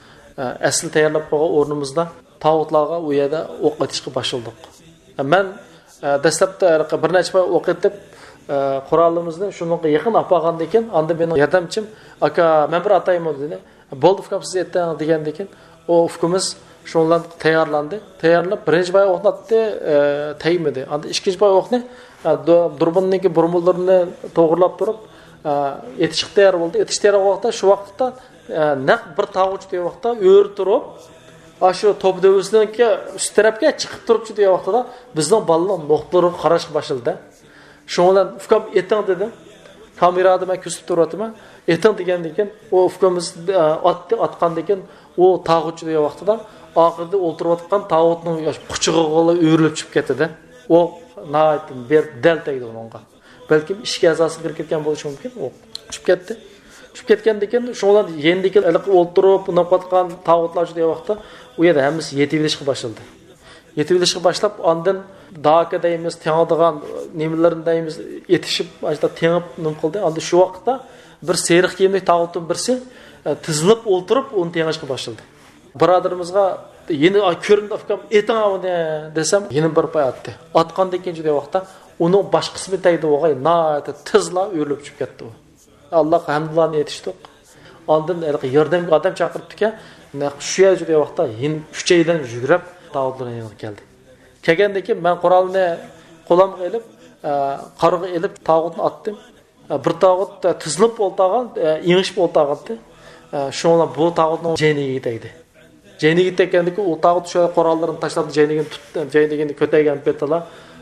asl tayyorlab qo'ygan o'rnimizda tog'utlarga u yerda o'q otishga boshladik. Men dastlabda bir necha o'q etib qurolimizni shunga yaqin olib qolgandan keyin, unda mening yordamchim aka men bir atayman dedi. Bo'ldi ukam siz aytding degandan keyin o ufkimiz shundan tayyorlandi. Tayyorlab birinchi boy o'qni atdi, taymadi. Unda ikkinchi boy o'qni durbunninki burmullarini to'g'rilab turib yetishib tayyor bo'ldi. Yetish tayyor vaqtda shu vaqtda naq bir tog'uch degan vaqtda o'r turib shu top dövüsninki üst tarafga chiqib turib degan vaqtda bizning bolalar nuqtalari qarashga boshladi. Shundan ufkam eting dedi. Kamerada men kuzatib turibman. Eting degandan keyin o ufkamiz atgandan keyin o tog'uch degan vaqtda oxirida o'tirayotgan tog'utning quchig'iga o'rilib chiqib ketdi. O naytın bir del tegdi onunğa. Belki ishga asası kirib ketgan bo'lishi mumkin. O chiqib ketdi. Chiqib ketgandan keyin shundan yendiki iliq o'ltirib, naqatgan tog'utlar degan vaqtda u yerda hammasi yetib olishga boshladi. Yetib olishga boshlab, ondan daka deymiz, tengadigan nimalarni deymiz, yetishib, ajda tengib nim qildi. Onda shu vaqtda bir seriq kiyimli tog'utning birsi tizilib o'ltirib, uni tengashga boshladi. Birodarimizga yeni ko'rindi afkam etingavni desam yeni bir pay atdi. Atgandan keyin juda vaqtda uning bosh qismi tegdi o'g'ay naati tizla o'lib chiqib ketdi u. Alloh hamdlarni yetishdik. Ondan yordamga odam chaqiribdi-ki, shu yer juda vaqtda yeni 3 oydan yugurib tog'utlarga yangi keldi. Kelgandan keyin men qurolni qo'limga olib, qarg'a olib tog'utni otdim. Bir tog'ut tizilib o'ltagan, yengishib o'ltagandi. Shundan bu tog'utning jeniga tegdi. Jeyniga tekkandiki u tog'ut shu qurollarni tashlab jeynigini ko'taygan petala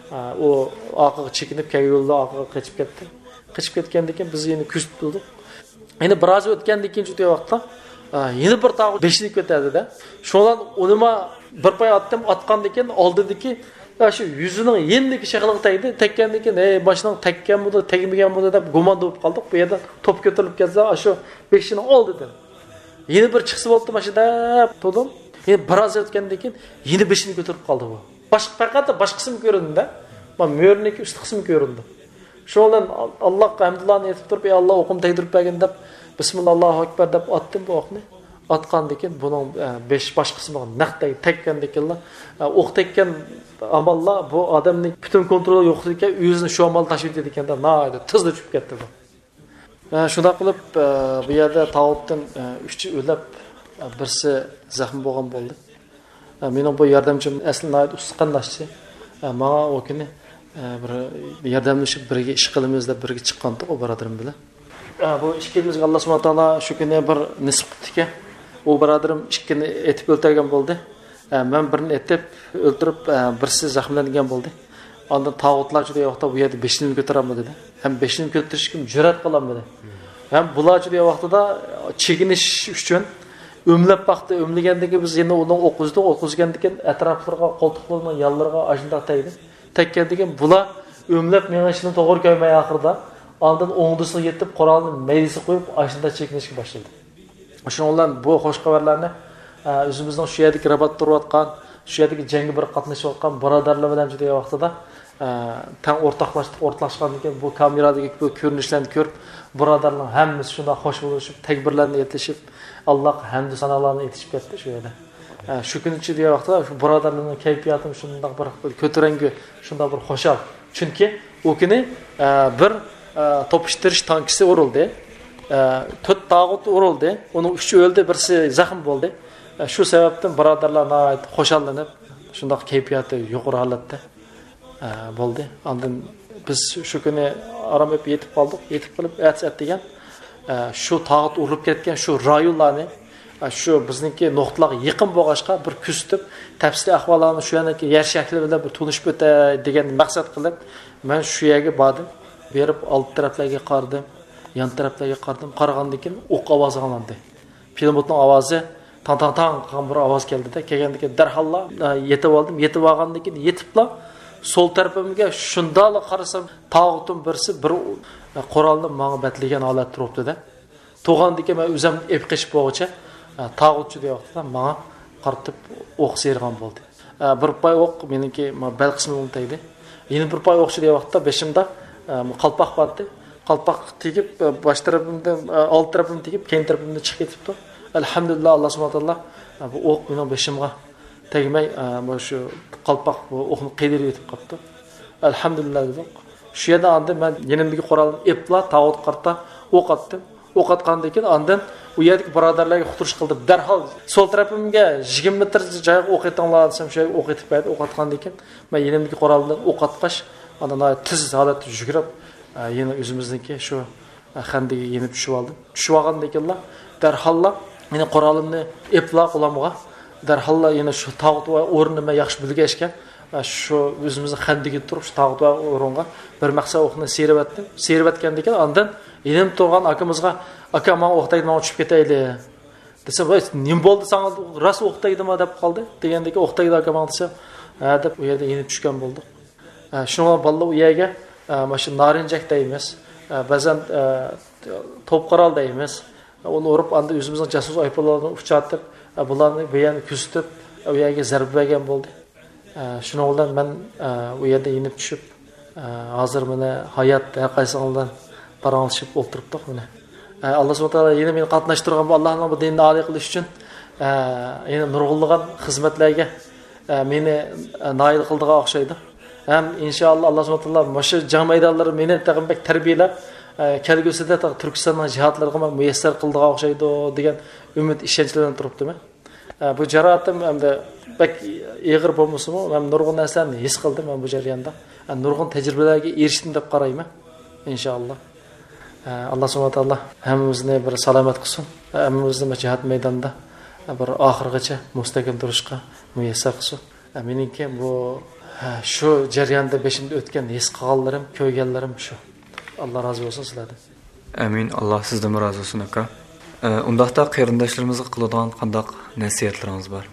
o orqaga chekinib yo'lda orqaga qochib ketdi. Qochib ketgandan keyin biz yana kuzatib turdik. Endi biroz o'tgandan keyin juda vaqtda yana bir tog'ut beshlik ko'tadi-da. Shundan unima bir pay atgandan keyin oldidiki shu yuzining yendiki shaqliq tegdi. Tekkandan keyin boshning tekkan bo'ldi, tegmagan bo'ldi deb gumon bo'lib qoldik. Bu yerda top ko'tarilib ketsa shu beshini oldida. Yeni bir chiqsa bo'ldi mashida turdim. Endi biroz o'tgandan keyin yeni beshini ko'tarib qoldi bu. Faqat bosh qismi ko'rindi-da. Men mo'rniki ust qismi ko'rindi. Shundan Allohga hamdlarni aytib turib, "Ey Alloh, o'qim tegdirib bergin" deb bismillahirrohmanirrohim akbar deb otdim bu o'qni. Atgandan keyin buning 5 bosh qismiga naqday tekkandan keyin o'q tekkan amallar bu odamning butun kontroli yo'q ekan, o'zini shu amal tashib etdi ekanda, naydi tezda tushib ketdi bu. Shunda qilib bu yerda tog'utdan 3 o'lib, birsi zaxm bo'lgan bo'ldi. Mening bu yordamchim aslida usqanlashdi. Menga o kuni bir yordamlashib birga ish qilamiz deb birga chiqqandik o birodarim bilan. Bu ishimizga Alloh subhanahu va taolo shu kuni bir nisb qildi. O birodarim ishkini etib o'ltirgan bo'ldi. Men birini etib o'ltirib, birsi zaxmlangan bo'ldi. Ondan tog'utlar juda vaqtda bu yerda 5ni ko'taraman dedi. Ham 5ni ko'tarishga jur'at qilaman dedi. Ham bular juda vaqtida chekinish uchun o'mlab vaqtda o'mlagandagi biz yana uni o'qizgandan keyin atroflarga, qo'ltiqlarga, yonlarga ajinda tegdi. Tekkandan keyin bular Ömlep menişini to'g'ri ko'ymay oxirida ondan o'ngdisiga yetib Qur'onni maydisi qo'yib ashunda chekinishga boshladi. Shuningdan bu xo'sh xabarlarni o'zimizning shu yerdagi rabat turayotgan, shu yerdagi jangga bir qatnashayotgan birodarlar bilan juda vaqtida tang o'rtoqlashgandan keyin bu kameradagi bu ko'rinishlarni ko'rib, birodarlar hammasi shunda xo'sh bo'lishib, takbirlarni aytishib, Allohga hamd sanolarni aytishib ketdi shu yerda. Shu kunchi deya vaqtida shu birodarlarning kayfiyatim shunday bir ko'tarangi, shunday bir xo'shal. Chunki u kuni bir to'pishtirish tankisi urildi. 4 tağut urildi. Uning 3 o'ldi, birisi zaxm bo'ldi. Shu sababdan birodarlar xo'shallanib, shunday kayfiyati yuqori holatda bo'ldi. Ondan biz shu kuni aramib yetib qoldik. Yetib qilib aytsak degan shu tağut urilib ketgan shu rayonlarni shu bizniki nuqtalarga yaqin bo'lg'ashqa bir kuzatib, tafsiliy ahvollarni shu yanaki yer shakli bilan bir tunishib o'tay degan maqsad qilib, men shu yerga bordim. Berib old taraflarga qaradim, yan taraflarga qaradim. Qaragandan keyin o'q ovozi anglandi. Pilotning ovozi tang bir ovoz keldida, kelgandan keyin darhalla yetib oldim. Yetib olgandan keyin yetibla sol tarafimga shundala qarasam, tog'utim birsi bir qurolni menga batlagan holat turibdi-da. To'g'andan keyin men o'zim ep qishib bo'g'icha tağutçu diye vaqtda menga qaratib o'q sergan bo'ldi. Bir pay o'q meniki bel qismi o'ntaydi. Yana bir pay o'qchi diye vaqtda beshimda qalpoq bordi. Qalpoq tegib bosh tarafimdan old tarafimdan tegib, keyin tarafimdan chiqib ketibdi. Alhamdulillah Alloh subhanahu va taolo bu o'q mening beshimga tegmay shu qalpoq o'qni qiydirib yetib qoldi. Alhamdulillah dedim. Shu yerda anda men yenimdagi qurolni epla tağut qarta o'q atdim. O'q atgandan keyin ondan u yerdagi birodarlarga xuturish qildim. Darhol sol tarafimga 20 metr joyga o'q etinglar desam, shu o'q etib berdi. O'q atgandan keyin men yenimdagi qurolni o'q atqash, ondan tiz holatda yugurib, yana o'zimizniki shu xandiga yenib tushib oldim. Tushib olgandan keyin darholla meni qurolimni epla qulamga darholla yana shu tağut va o'rnini men yaxshi bilgashgan, shu o'zimizni xandiga turib shu tağut va o'ringa bir maqsad o'qni serib etdim. Serib etgandan keyin ondan yenim turgan akamizga aka men o'qtaydi, men uchib ketayli desa, "Voy, nim bo'ldi sana? Ras o'qtaydimi?" deb qoldi. Degandagi o'qtaydi aka men desa, "Ha" deb u yerda yenib tushgan bo'ldik. Shunga balla u yerga mana shu narinjak deymiz, ba'zan to'pqaral deymiz. Uni urib anda o'zimizning jasus ayplarni uchatib, bularni bu yerni kuzatib, u yerga zarba bergan bo'ldi. Shunga bilan men u yerda yenib tushib, hozir meni hayot har qaysidan paranglashib o'tiribdik mana. Alloh subhanahu va taolo yana meni qatnashtirgan bu Allohning bu dinni oliy qilish uchun yana nurg'unlagan xizmatlarga meni noil qildigan o'xshaydi. Ham inshaalloh Alloh subhanahu va taolo mana jang maydonlari meni taqinbek tarbiyalab kelgusida Turkistonning jihodlariga muyassar qildigan o'xshaydi degan umid ishonchlardan turibdi-man. Bu jarohatim hamda bak ig'ir bo'lmasa-mu, men nurg'un narsalarni his qildim men bu jarayonda. Nurg'un tajribalarga erishdim deb qarayman. Inshaalloh. Allah subhanahu wa taolo hammamizni bir salomat qilsin. Hammamizni jihad maydonida bir oxirgacha mustaqim turishga muyassar qilsin. Meningki bu shu jarayonda beshimda o'tgan his qilganlarim, ko'rganlarim shu. Alloh rozi bo'lsin sizlardan. Amin. Alloh sizdan rozi bo'lsin aka. Undaqda qarindoshlarimizga qiladigan qanday nasihatlaringiz bor?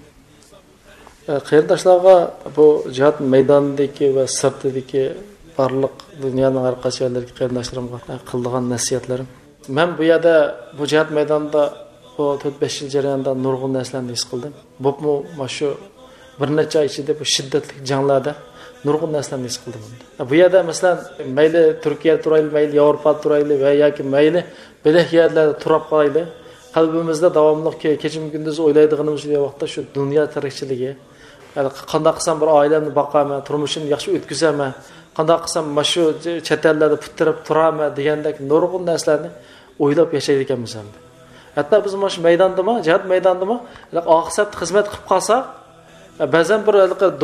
Qarindoshlarga bu jihad maydonidagi va sirtidagi barliq dunyoning har qaysi yerlariga qarindoshlarimga qiladigan nasihatlarim. Men bu yerda bu jihad maydonida bu 4-5 yil jarayonida nurg'un narsalarni his qildim. Bu shu bir necha oy ichida bu shiddatli janglarda nurg'un narsalarni his qildim. Bu yerda masalan mayli Turkiya turayli, mayli Yevropa turayli va yoki mayli belak yerlarda turib qolayli, qalbimizda davomli kechim kunduz o'ylaydiganimiz vaqtda shu dunyo tirikchiligi, qanday qilsam bir oilamni boqaman, turmushimni yaxshi o'tkazaman, qanday qilsam mana shu chet ellarda putirib turaman degandek nurg'un narsalarni o'ylab yashaydi ekanmiz ham. Hatto biz mana shu maydondami, jihad maydondami, oqsat xizmat qilib qolsak, ba'zan bir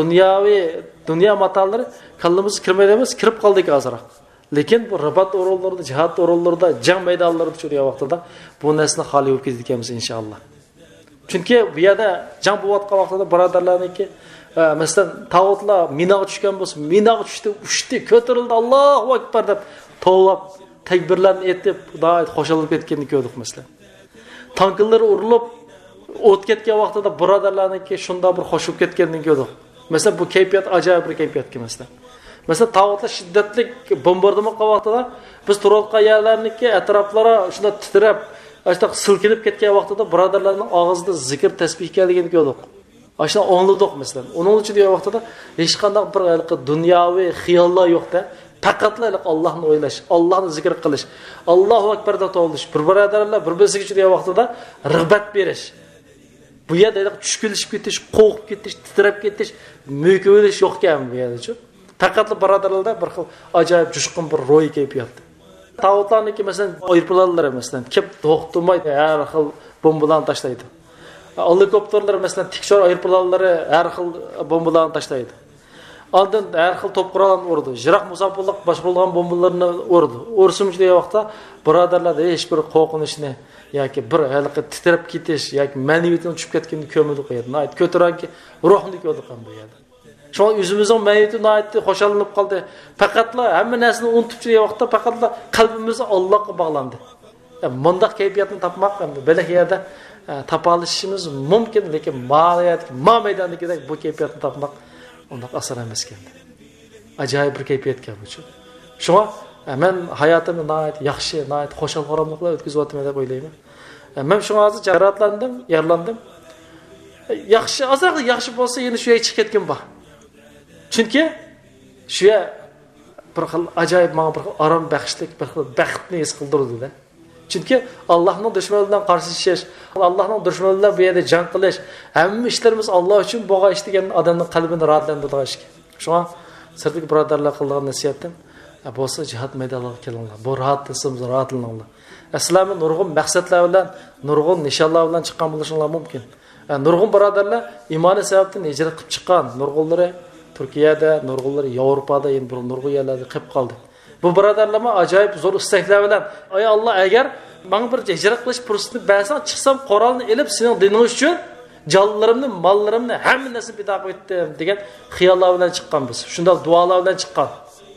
dunyo matolari kallamizga kirmaydi emas, kirib qoldik hozirroq. Lekin bu ribat o'rinlarida, jihad o'rinlarida, jang maydonlarida turgan vaqtida bu narsani xoli bo'lib ketganmiz inshaalloh. Chunki bu yerda jang bo'layotgan vaqtida birodarlarniki masalan tavotlar minaga tushgan bo'lsa, minaga tushdi, uchdi, ko'tarildi, Allohu akbar deb tovlab, takbirlarni aytib, xudoy qo'shilib ketganini ko'rdik masalan. Tanklar urilib o't ketgan vaqtida birodarlarniki shunda bir qo'shib ketganini ko'rdik. Masalan bu kayfiyat ajoyib bir kayfiyat masalan. Mesela tağutlar şiddetli bombardıman qilib biz turayotgan yerlarniki atroflari shunda titrab, işte silkinib ketgan vaqtida birodarlarning og'zida zikr tasbih kelganini ko'rdik. Ashna o'ngladik mesela. Onun uchun degan vaqtida hech qanday bir dunyoviy xiyollar yo'q-da. Faqatla Allohni o'ylash, Allohni zikr qilish, Allohu akbar deb to'lish. Bir birodarlar bir-birisiga degan vaqtida rag'bat berish. Bu yerda tushkunlashib ketish, qo'rqib ketish, titrab ketish, mo'kilish yo'q ekan bu yerda-chi. Faqatla birodarlarda bir xil ajoyib jushqin bir ro'y kayfiyat. Tağutlarniki mesela aeroplanlar mesela kep to'xtamaydi, har xil bombalarni tashlaydi. Helikopterlar mesela tikshor aeroplanlari har xil bombalarni tashlaydi. Ondan har xil to'p qurollarni urdi. Jiroq musofirlik boshqarilgan bombalarni urdi. Ursimchi degan vaqtda birodarlarda hech bir qo'rqinishni yoki bir haliqi titrab ketish yoki ma'naviyatni tushib ketganini ko'madi qo'yadi. Nayt ko'taranki ruhni ko'rdiqan bu yerda. Şu an yüzümüzün meyiti naiti hoşalınıp kaldı. Faqatla hamma narsani unutib turgan vaqtda faqatla qalbimiz Allohga bog'landi. Bunday kayfiyatni topmoq endi belahiyada topa olishimiz mumkin, lekin ma maydondagidek bu kayfiyatni topmoq undoq oson emas ekan. Ajoyib bir kayfiyatga bu. Shunga men hayotimni naiti yaxshi, naiti xo'shal qaramliqlar o'tkazyapman deb o'ylayman. Men shunga hozir jarohatlandim, yaralandim. Yaxshi, azaqli yaxshi bo'lsa, yana shu yerga chiqib ketgan bor. Chunki shu bir xil ajoyib menga bir arom baxshlik, bir xil baxtni his qildirdi-da. Chunki Allohning dushmani bilan qarshilashish, Allohning dushmani bilan bu yerda jang qilish, hamma ishlarimiz Alloh uchun bo'lgan ish degan odamning qalbini rohatlantiradigan ish. Shunga sirtlik birodarlar qilgan nasihatim, bo'lsa jihad maydoniga kelinglar. Bu rohatlansangiz rohatlaninglar. Islomni nurg'un maqsadlar bilan, nurg'un nishonlar bilan chiqqan bo'lishinglar mumkin. Nurg'un birodarlar iymoni sababdan hijrat qilib chiqqan, nurg'unlari Türkiye'de, nurg'unlari Yevropada, endi bir nurg'un yerlarda qilib qoldi. Bu birodarlarga ajoyib zo'r istaklar bilan, "Ey Alloh, agar menga bir hijrat qilish fursatini bersang, chiqsam Qur'onni ilib sening dining uchun jonlarimni, mollarimni hamma narsani fido qilib etdim" degan xiyollar bilan chiqqan biz. Shunda duolar bilan chiqqan.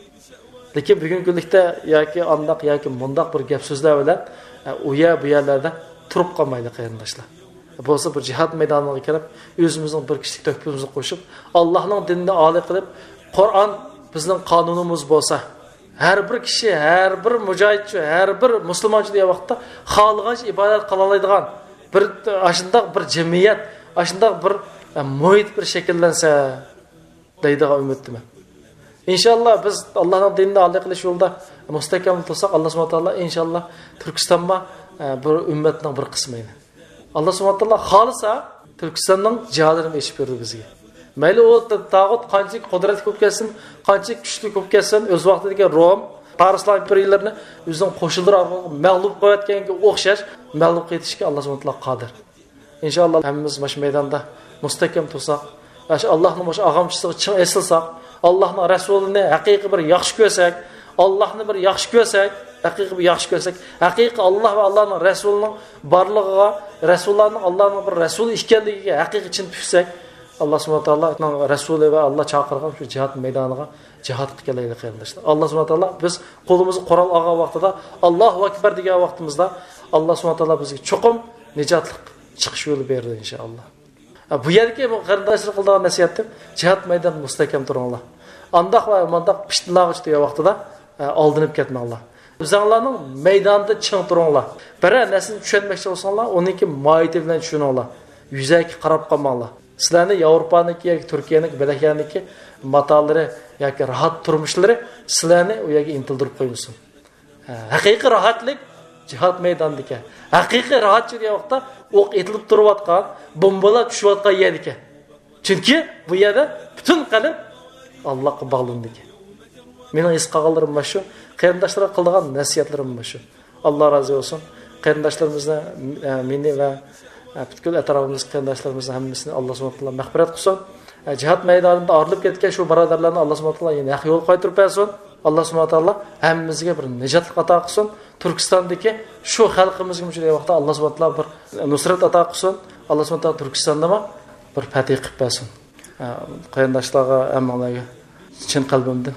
Lekin bugungi kunlikda yoki andoq yoki mundoq bir gap so'zlar bilan u bu yerlarda turib qolmaydi qarindoshlar. Bo'lsa bir jihad maydoniga kelib, o'zimizning bir kishilik to'pimizni qo'shib, Allohning dinini oliy qilib, Qur'on bizning qonunimiz bo'lsa, har bir kishi, har bir mujohidchi, har bir musulmonchi degan vaqtda xohlagancha ibodat qila oladigan bir ashundoq bir jamiyat, ashundoq bir muhit bir shakllansa deydigan umiddaman. İnşallah biz Allohning dinini oliy qilish yo'lida mustahkam tursak, Alloh subhanahu va taolo inshaalloh Turkistonga bir ummatning bir qismini Allah subhanahu wa ta'ala xalisa Türkistan'ın cihadını eşip verdi bizge. Mayli o tağut qanchalik qudratli ko'p kelsin, qanchalik kuchli ko'p kelsin, o'z vaqtidagi Rom, Parislar imperiyalarni o'zining qo'shinlari orqali mag'lub qilayotganga o'xshash mag'lub qilishga Alloh subhanahu wa ta'ala qodir. Inshaalloh hammamiz mana shu maydonda mustahkam tursak, Allohning o'sha ag'amchisiga chin esilsak, Allohning rasulini haqiqiy bir yaxshi ko'rsak, Allohni bir yaxshi ko'rsak, haqiqiy bir yaxshi ko'rsak, haqiqiy Alloh va Allohning rasulining borligiga, rasullarning Allohning bir rasuli ekanligiga haqiqiy chin tushsak, Alloh subhanahu va taoloning rasuli va Alloh chaqirgan shu jihad maydoniga jihad qilganlar qarindoshlar. Alloh subhanahu va taolo biz qo'limizni qurol olgan vaqtida Allohu akbar degan vaqtimizda Alloh subhanahu va taolo bizga cho'qim nijotlik chiqish yo'li berdi inshaalloh. Bu yerga bu qarindoshlar qilgan nasihatim jihad maydonida mustahkam turinglar. Andoq va mandoq pishtilag'ich degan vaqtida aldınıp ketmanglar. O'zinglarning maydonda ching turinglar. Bir narsani tushunmoqchi bo'lsanglar, uniki mohiyati bilan tushuninglar. Yuzaki qarab qolmanglar. Sizlarni Yevropaniki yoki Turkiyaniki, Belgiyaniki matolari yoki rahat turmushlari sizlarni u yerga intildirib qo'ymasin. Haqiqiy rahatlik jihad maydonidagi. Haqiqiy rahatchi degan vaqtda o'q etilib turayotgan, bombalar tushayotgan yerdiki. Chunki bu yerda butun qalb Allohga bog'landik. Mening his qilganlarim mana shu, qarindoshlarga qilgan nasihatlarim mana shu. Alloh rozi bo'lsin. Qarindoshlarimizni meni va butkul atrofimiz qarindoshlarimizni hammasini Alloh subhanahu va taolo mag'firat qilsin. Jihad maydonida orilib ketgan shu birodarlarni Alloh subhanahu va taolo yana haq yo'l qaytarib bersin. Alloh subhanahu va taolo hammamizga bir nijotlik ato qilsin. Turkistondagi shu xalqimizga mushunday vaqtda Alloh subhanahu va taolo bir nusrat ato qilsin. Alloh subhanahu va taolo Turkistonda bir fatih qilib bersin. Qarindoshlarga hammalarga chin qalbimdan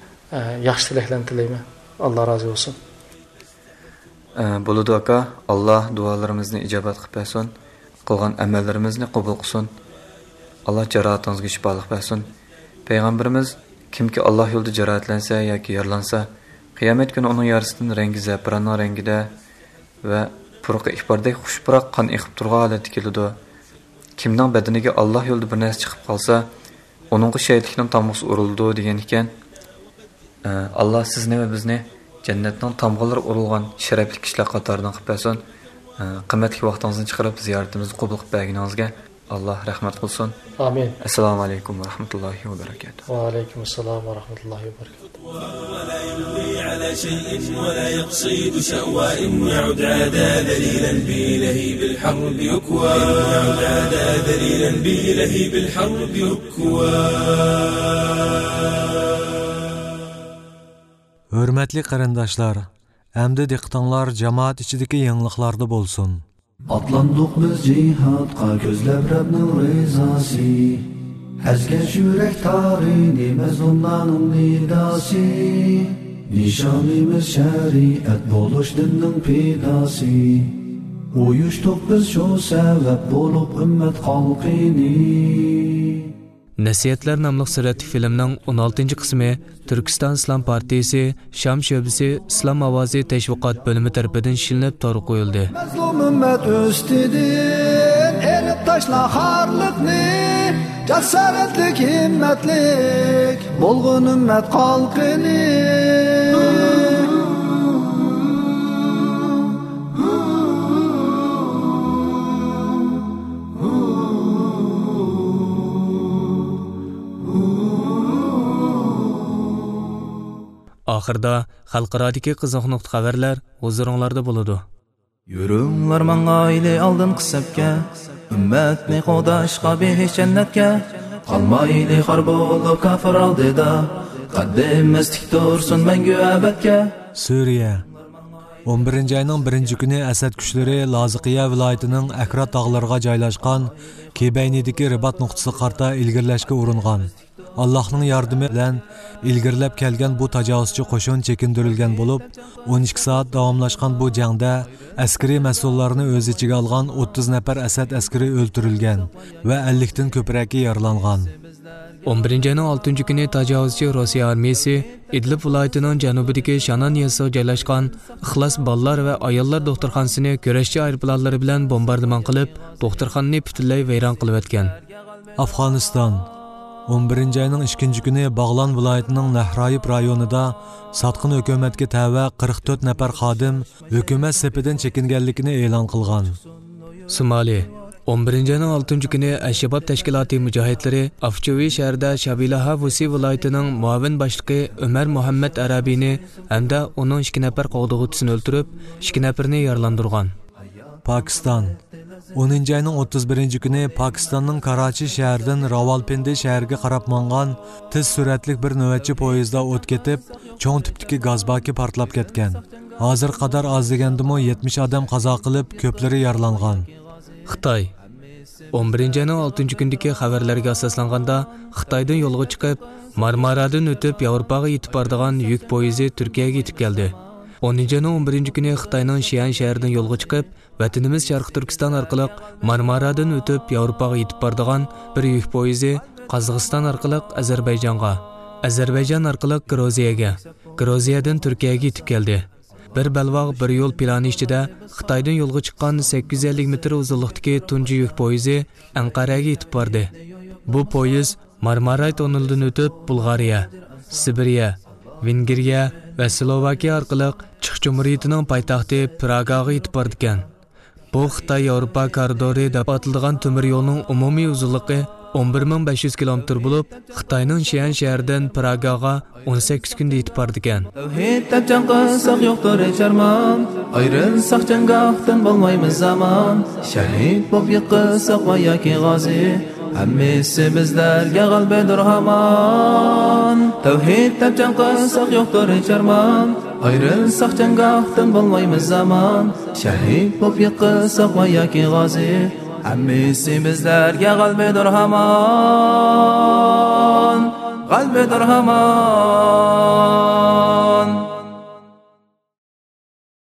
yaxshi tilaklarni tilayman. Alloh rozi bo'lsin. Bo'ladi aka, Alloh duolarimizni ijobat qilib bersin. Qilgan amallarimizni qabul qilsin. Alloh jarohatingizga shifolik bersin. Payg'ambarimiz kimki Alloh yo'lida jarohatlansa yoki yaralansa, qiyomat kuni uning yarasidan rangi zafaronning rangida va puruqi ifbordek xushpuroq qon eqib turgan holatda keladi. Kimning badaniga Alloh yo'lida bir narsa chiqib qolsa, uningga shahidlikning tamg'isi urildi degan ekan. Alloh sizni va bizni jannatning tamg'ilari urilgan sharafli kishilar qatoridan qilib bersin. Qimmatli vaqtingizni chiqarib ziyoratimizni qabul qilib berganingizga Allah rahmat qilsin. Amin. Assalomu alaykum va rahmatullohi va barakatuh. Va alaykum assalom va rahmatullohi va barakatuh. ولا يلوي على شيء ولا يقصد شأوى إن يعد عادا ذليلا بلهيب الحرب يكوى يعد عادا ذليلا بلهيب الحرب يكوى. Hörmətli qarindaşlar, əmdi diqqətinlər cemaat içidəki yanılıqlarda bolsun. Atlandık biz cihadqa gözləb Rəbbnin rizası. Əzgəş yürək tarini məzlumların nidası. Nişanımız şəriət boluş dinin pidası. Uyuşduq biz şu səbəb bolub ümmət xalqini. Nəsiyyətlər namlıq sürətli filmning 16-cı qismi Türkistan İslam Partiyası Şam şöbesi İslam Avazi Təşviqat bölümü tərəfindən işlənib tor qoyuldu. Məzlum ümmət üstüdür, elib taşla xarlıqni, cəsarətlik, himmətlik, bolğun ümmət xalqini. Axırda xalqaradakı qiziq nöqtə xəbərlər huzuringlarda bo'ladi. Yürünglar mangayli aldın qısabga, ümmetni qodaşqa behiş cennetga, qalmayli xar bo'lib kafir aldida, qaddimiz tik tursun məngü əbədga. Suriya 11 ayının 1 günü Əsəd gücləri Laziqiya vilayətinin Əkrat dağlarına joylashgan Kebeynidagi ribat nuqtasi qarta ilgirlashga uringan. Allah'ın yardımı bilan ilgirlab kelgan bu tajovuzchi qo'shin chekindirilgan bo'lib, 12 soat davomlashgan bu jangda askariy mas'ullarni o'z ichiga olgan 30 nafar Asad askari o'ldirilgan va 50 dan ko'proqi yaralangan. 11-ayning 6-kuni tajovuzchi Rossiya armiyasi Idlib viloyatining janubidagi Shanan yezasiga joylashgan Ixlos bolalar va ayollar doktorxonasini kurashchi aeroplanlari bilan bombardimon qilib, doktorxonani butunlay vayron qilib o'tgan. Afg'oniston 11 ayının 2 günü Bağlan vilayetining Nahrayib rayonida satqın hökumətə təvə 44 nəfər xadim hökumət sepidən çəkinganligini e'lon qilgan. Somali 11 ayının 6 günü Əş-Şabab təşkilatı mücahidləri Afçovi şəhərdə Şabilaha Vusi vilayetining muavin başlığı Ömər Muhammed Ərabini hamda onun 2 nəfər qoğduğutusunu öldürüb 2 nəfərini yaralandırgan. Pakistan 10 ayının 31 günü Pakistanның Karachi şəhərindən Rawalpindi şəhəriga qarab mangan tez sürətlik bir növbətçi poyezdda o't ketib, cho'ng tipdagi gazbaki portlab ketgan. Hozir qadar az degandimi 70 odam qazo qilib, ko'plari yaralangan. Xitoy 11 ayının 6 gündəki xəbərlərə əsaslanganda Xitoydan yo'lga chiqib, Marmaradan o'tib Yevropaga yetib boradigan yük poyezi Turkiyaga yetib keldi. 10 ayının 11 günü Xitoyning Xi'an şəhərindən yo'lga chiqib, Vətənimiz Şərqi Türkistan arqılıq Marmaradan ötüb Yevropaga yetib bardigan bir yük poyezi Qazaqstan arqılıq Azərbaycanğa, Azərbaycan arqılıq Gruziyaga, Gruziyadan Türkiyaga yetib keldi. Bir balvaq bir yo'l plani ichida Xitoydan yo'lga chiqqan 850 metr uzunlikdagi tunji yük poyezi Anqaraga yetib bordi. Bu poyez Marmaray tonelidan o'tib Bulgariya, Sibiriya, Vengriya va Slovakiya arqılıq Çix Cumhuriyetining poytaxti Pragaga yetib borgan. Bu Xitoy Yevropa koridori deb atiladigan temir yo'lning umumiy uzunligi 11500 kilometr bo'lib, Xitoyning Xi'an shahridan Pragaga 18 kunda yetib borgan. Tavhidda jon qilsaq yo'qdir charmon, ayrilsaq janggohdan bo'lmaymiz zamon. Shahid bo'lib yiqilsaq va yoki g'ozi, hammasi bizlarga g'albadir hamon. Tavhidda jon qilsaq yo'qdir charmon, ayrilsaq janggohdan bo'lmaymiz zamon. Shahid bo'lib yiqilsaq va yoki g'ozi, hammasi bizlarga g'albadir hamon. G'albadir hamon.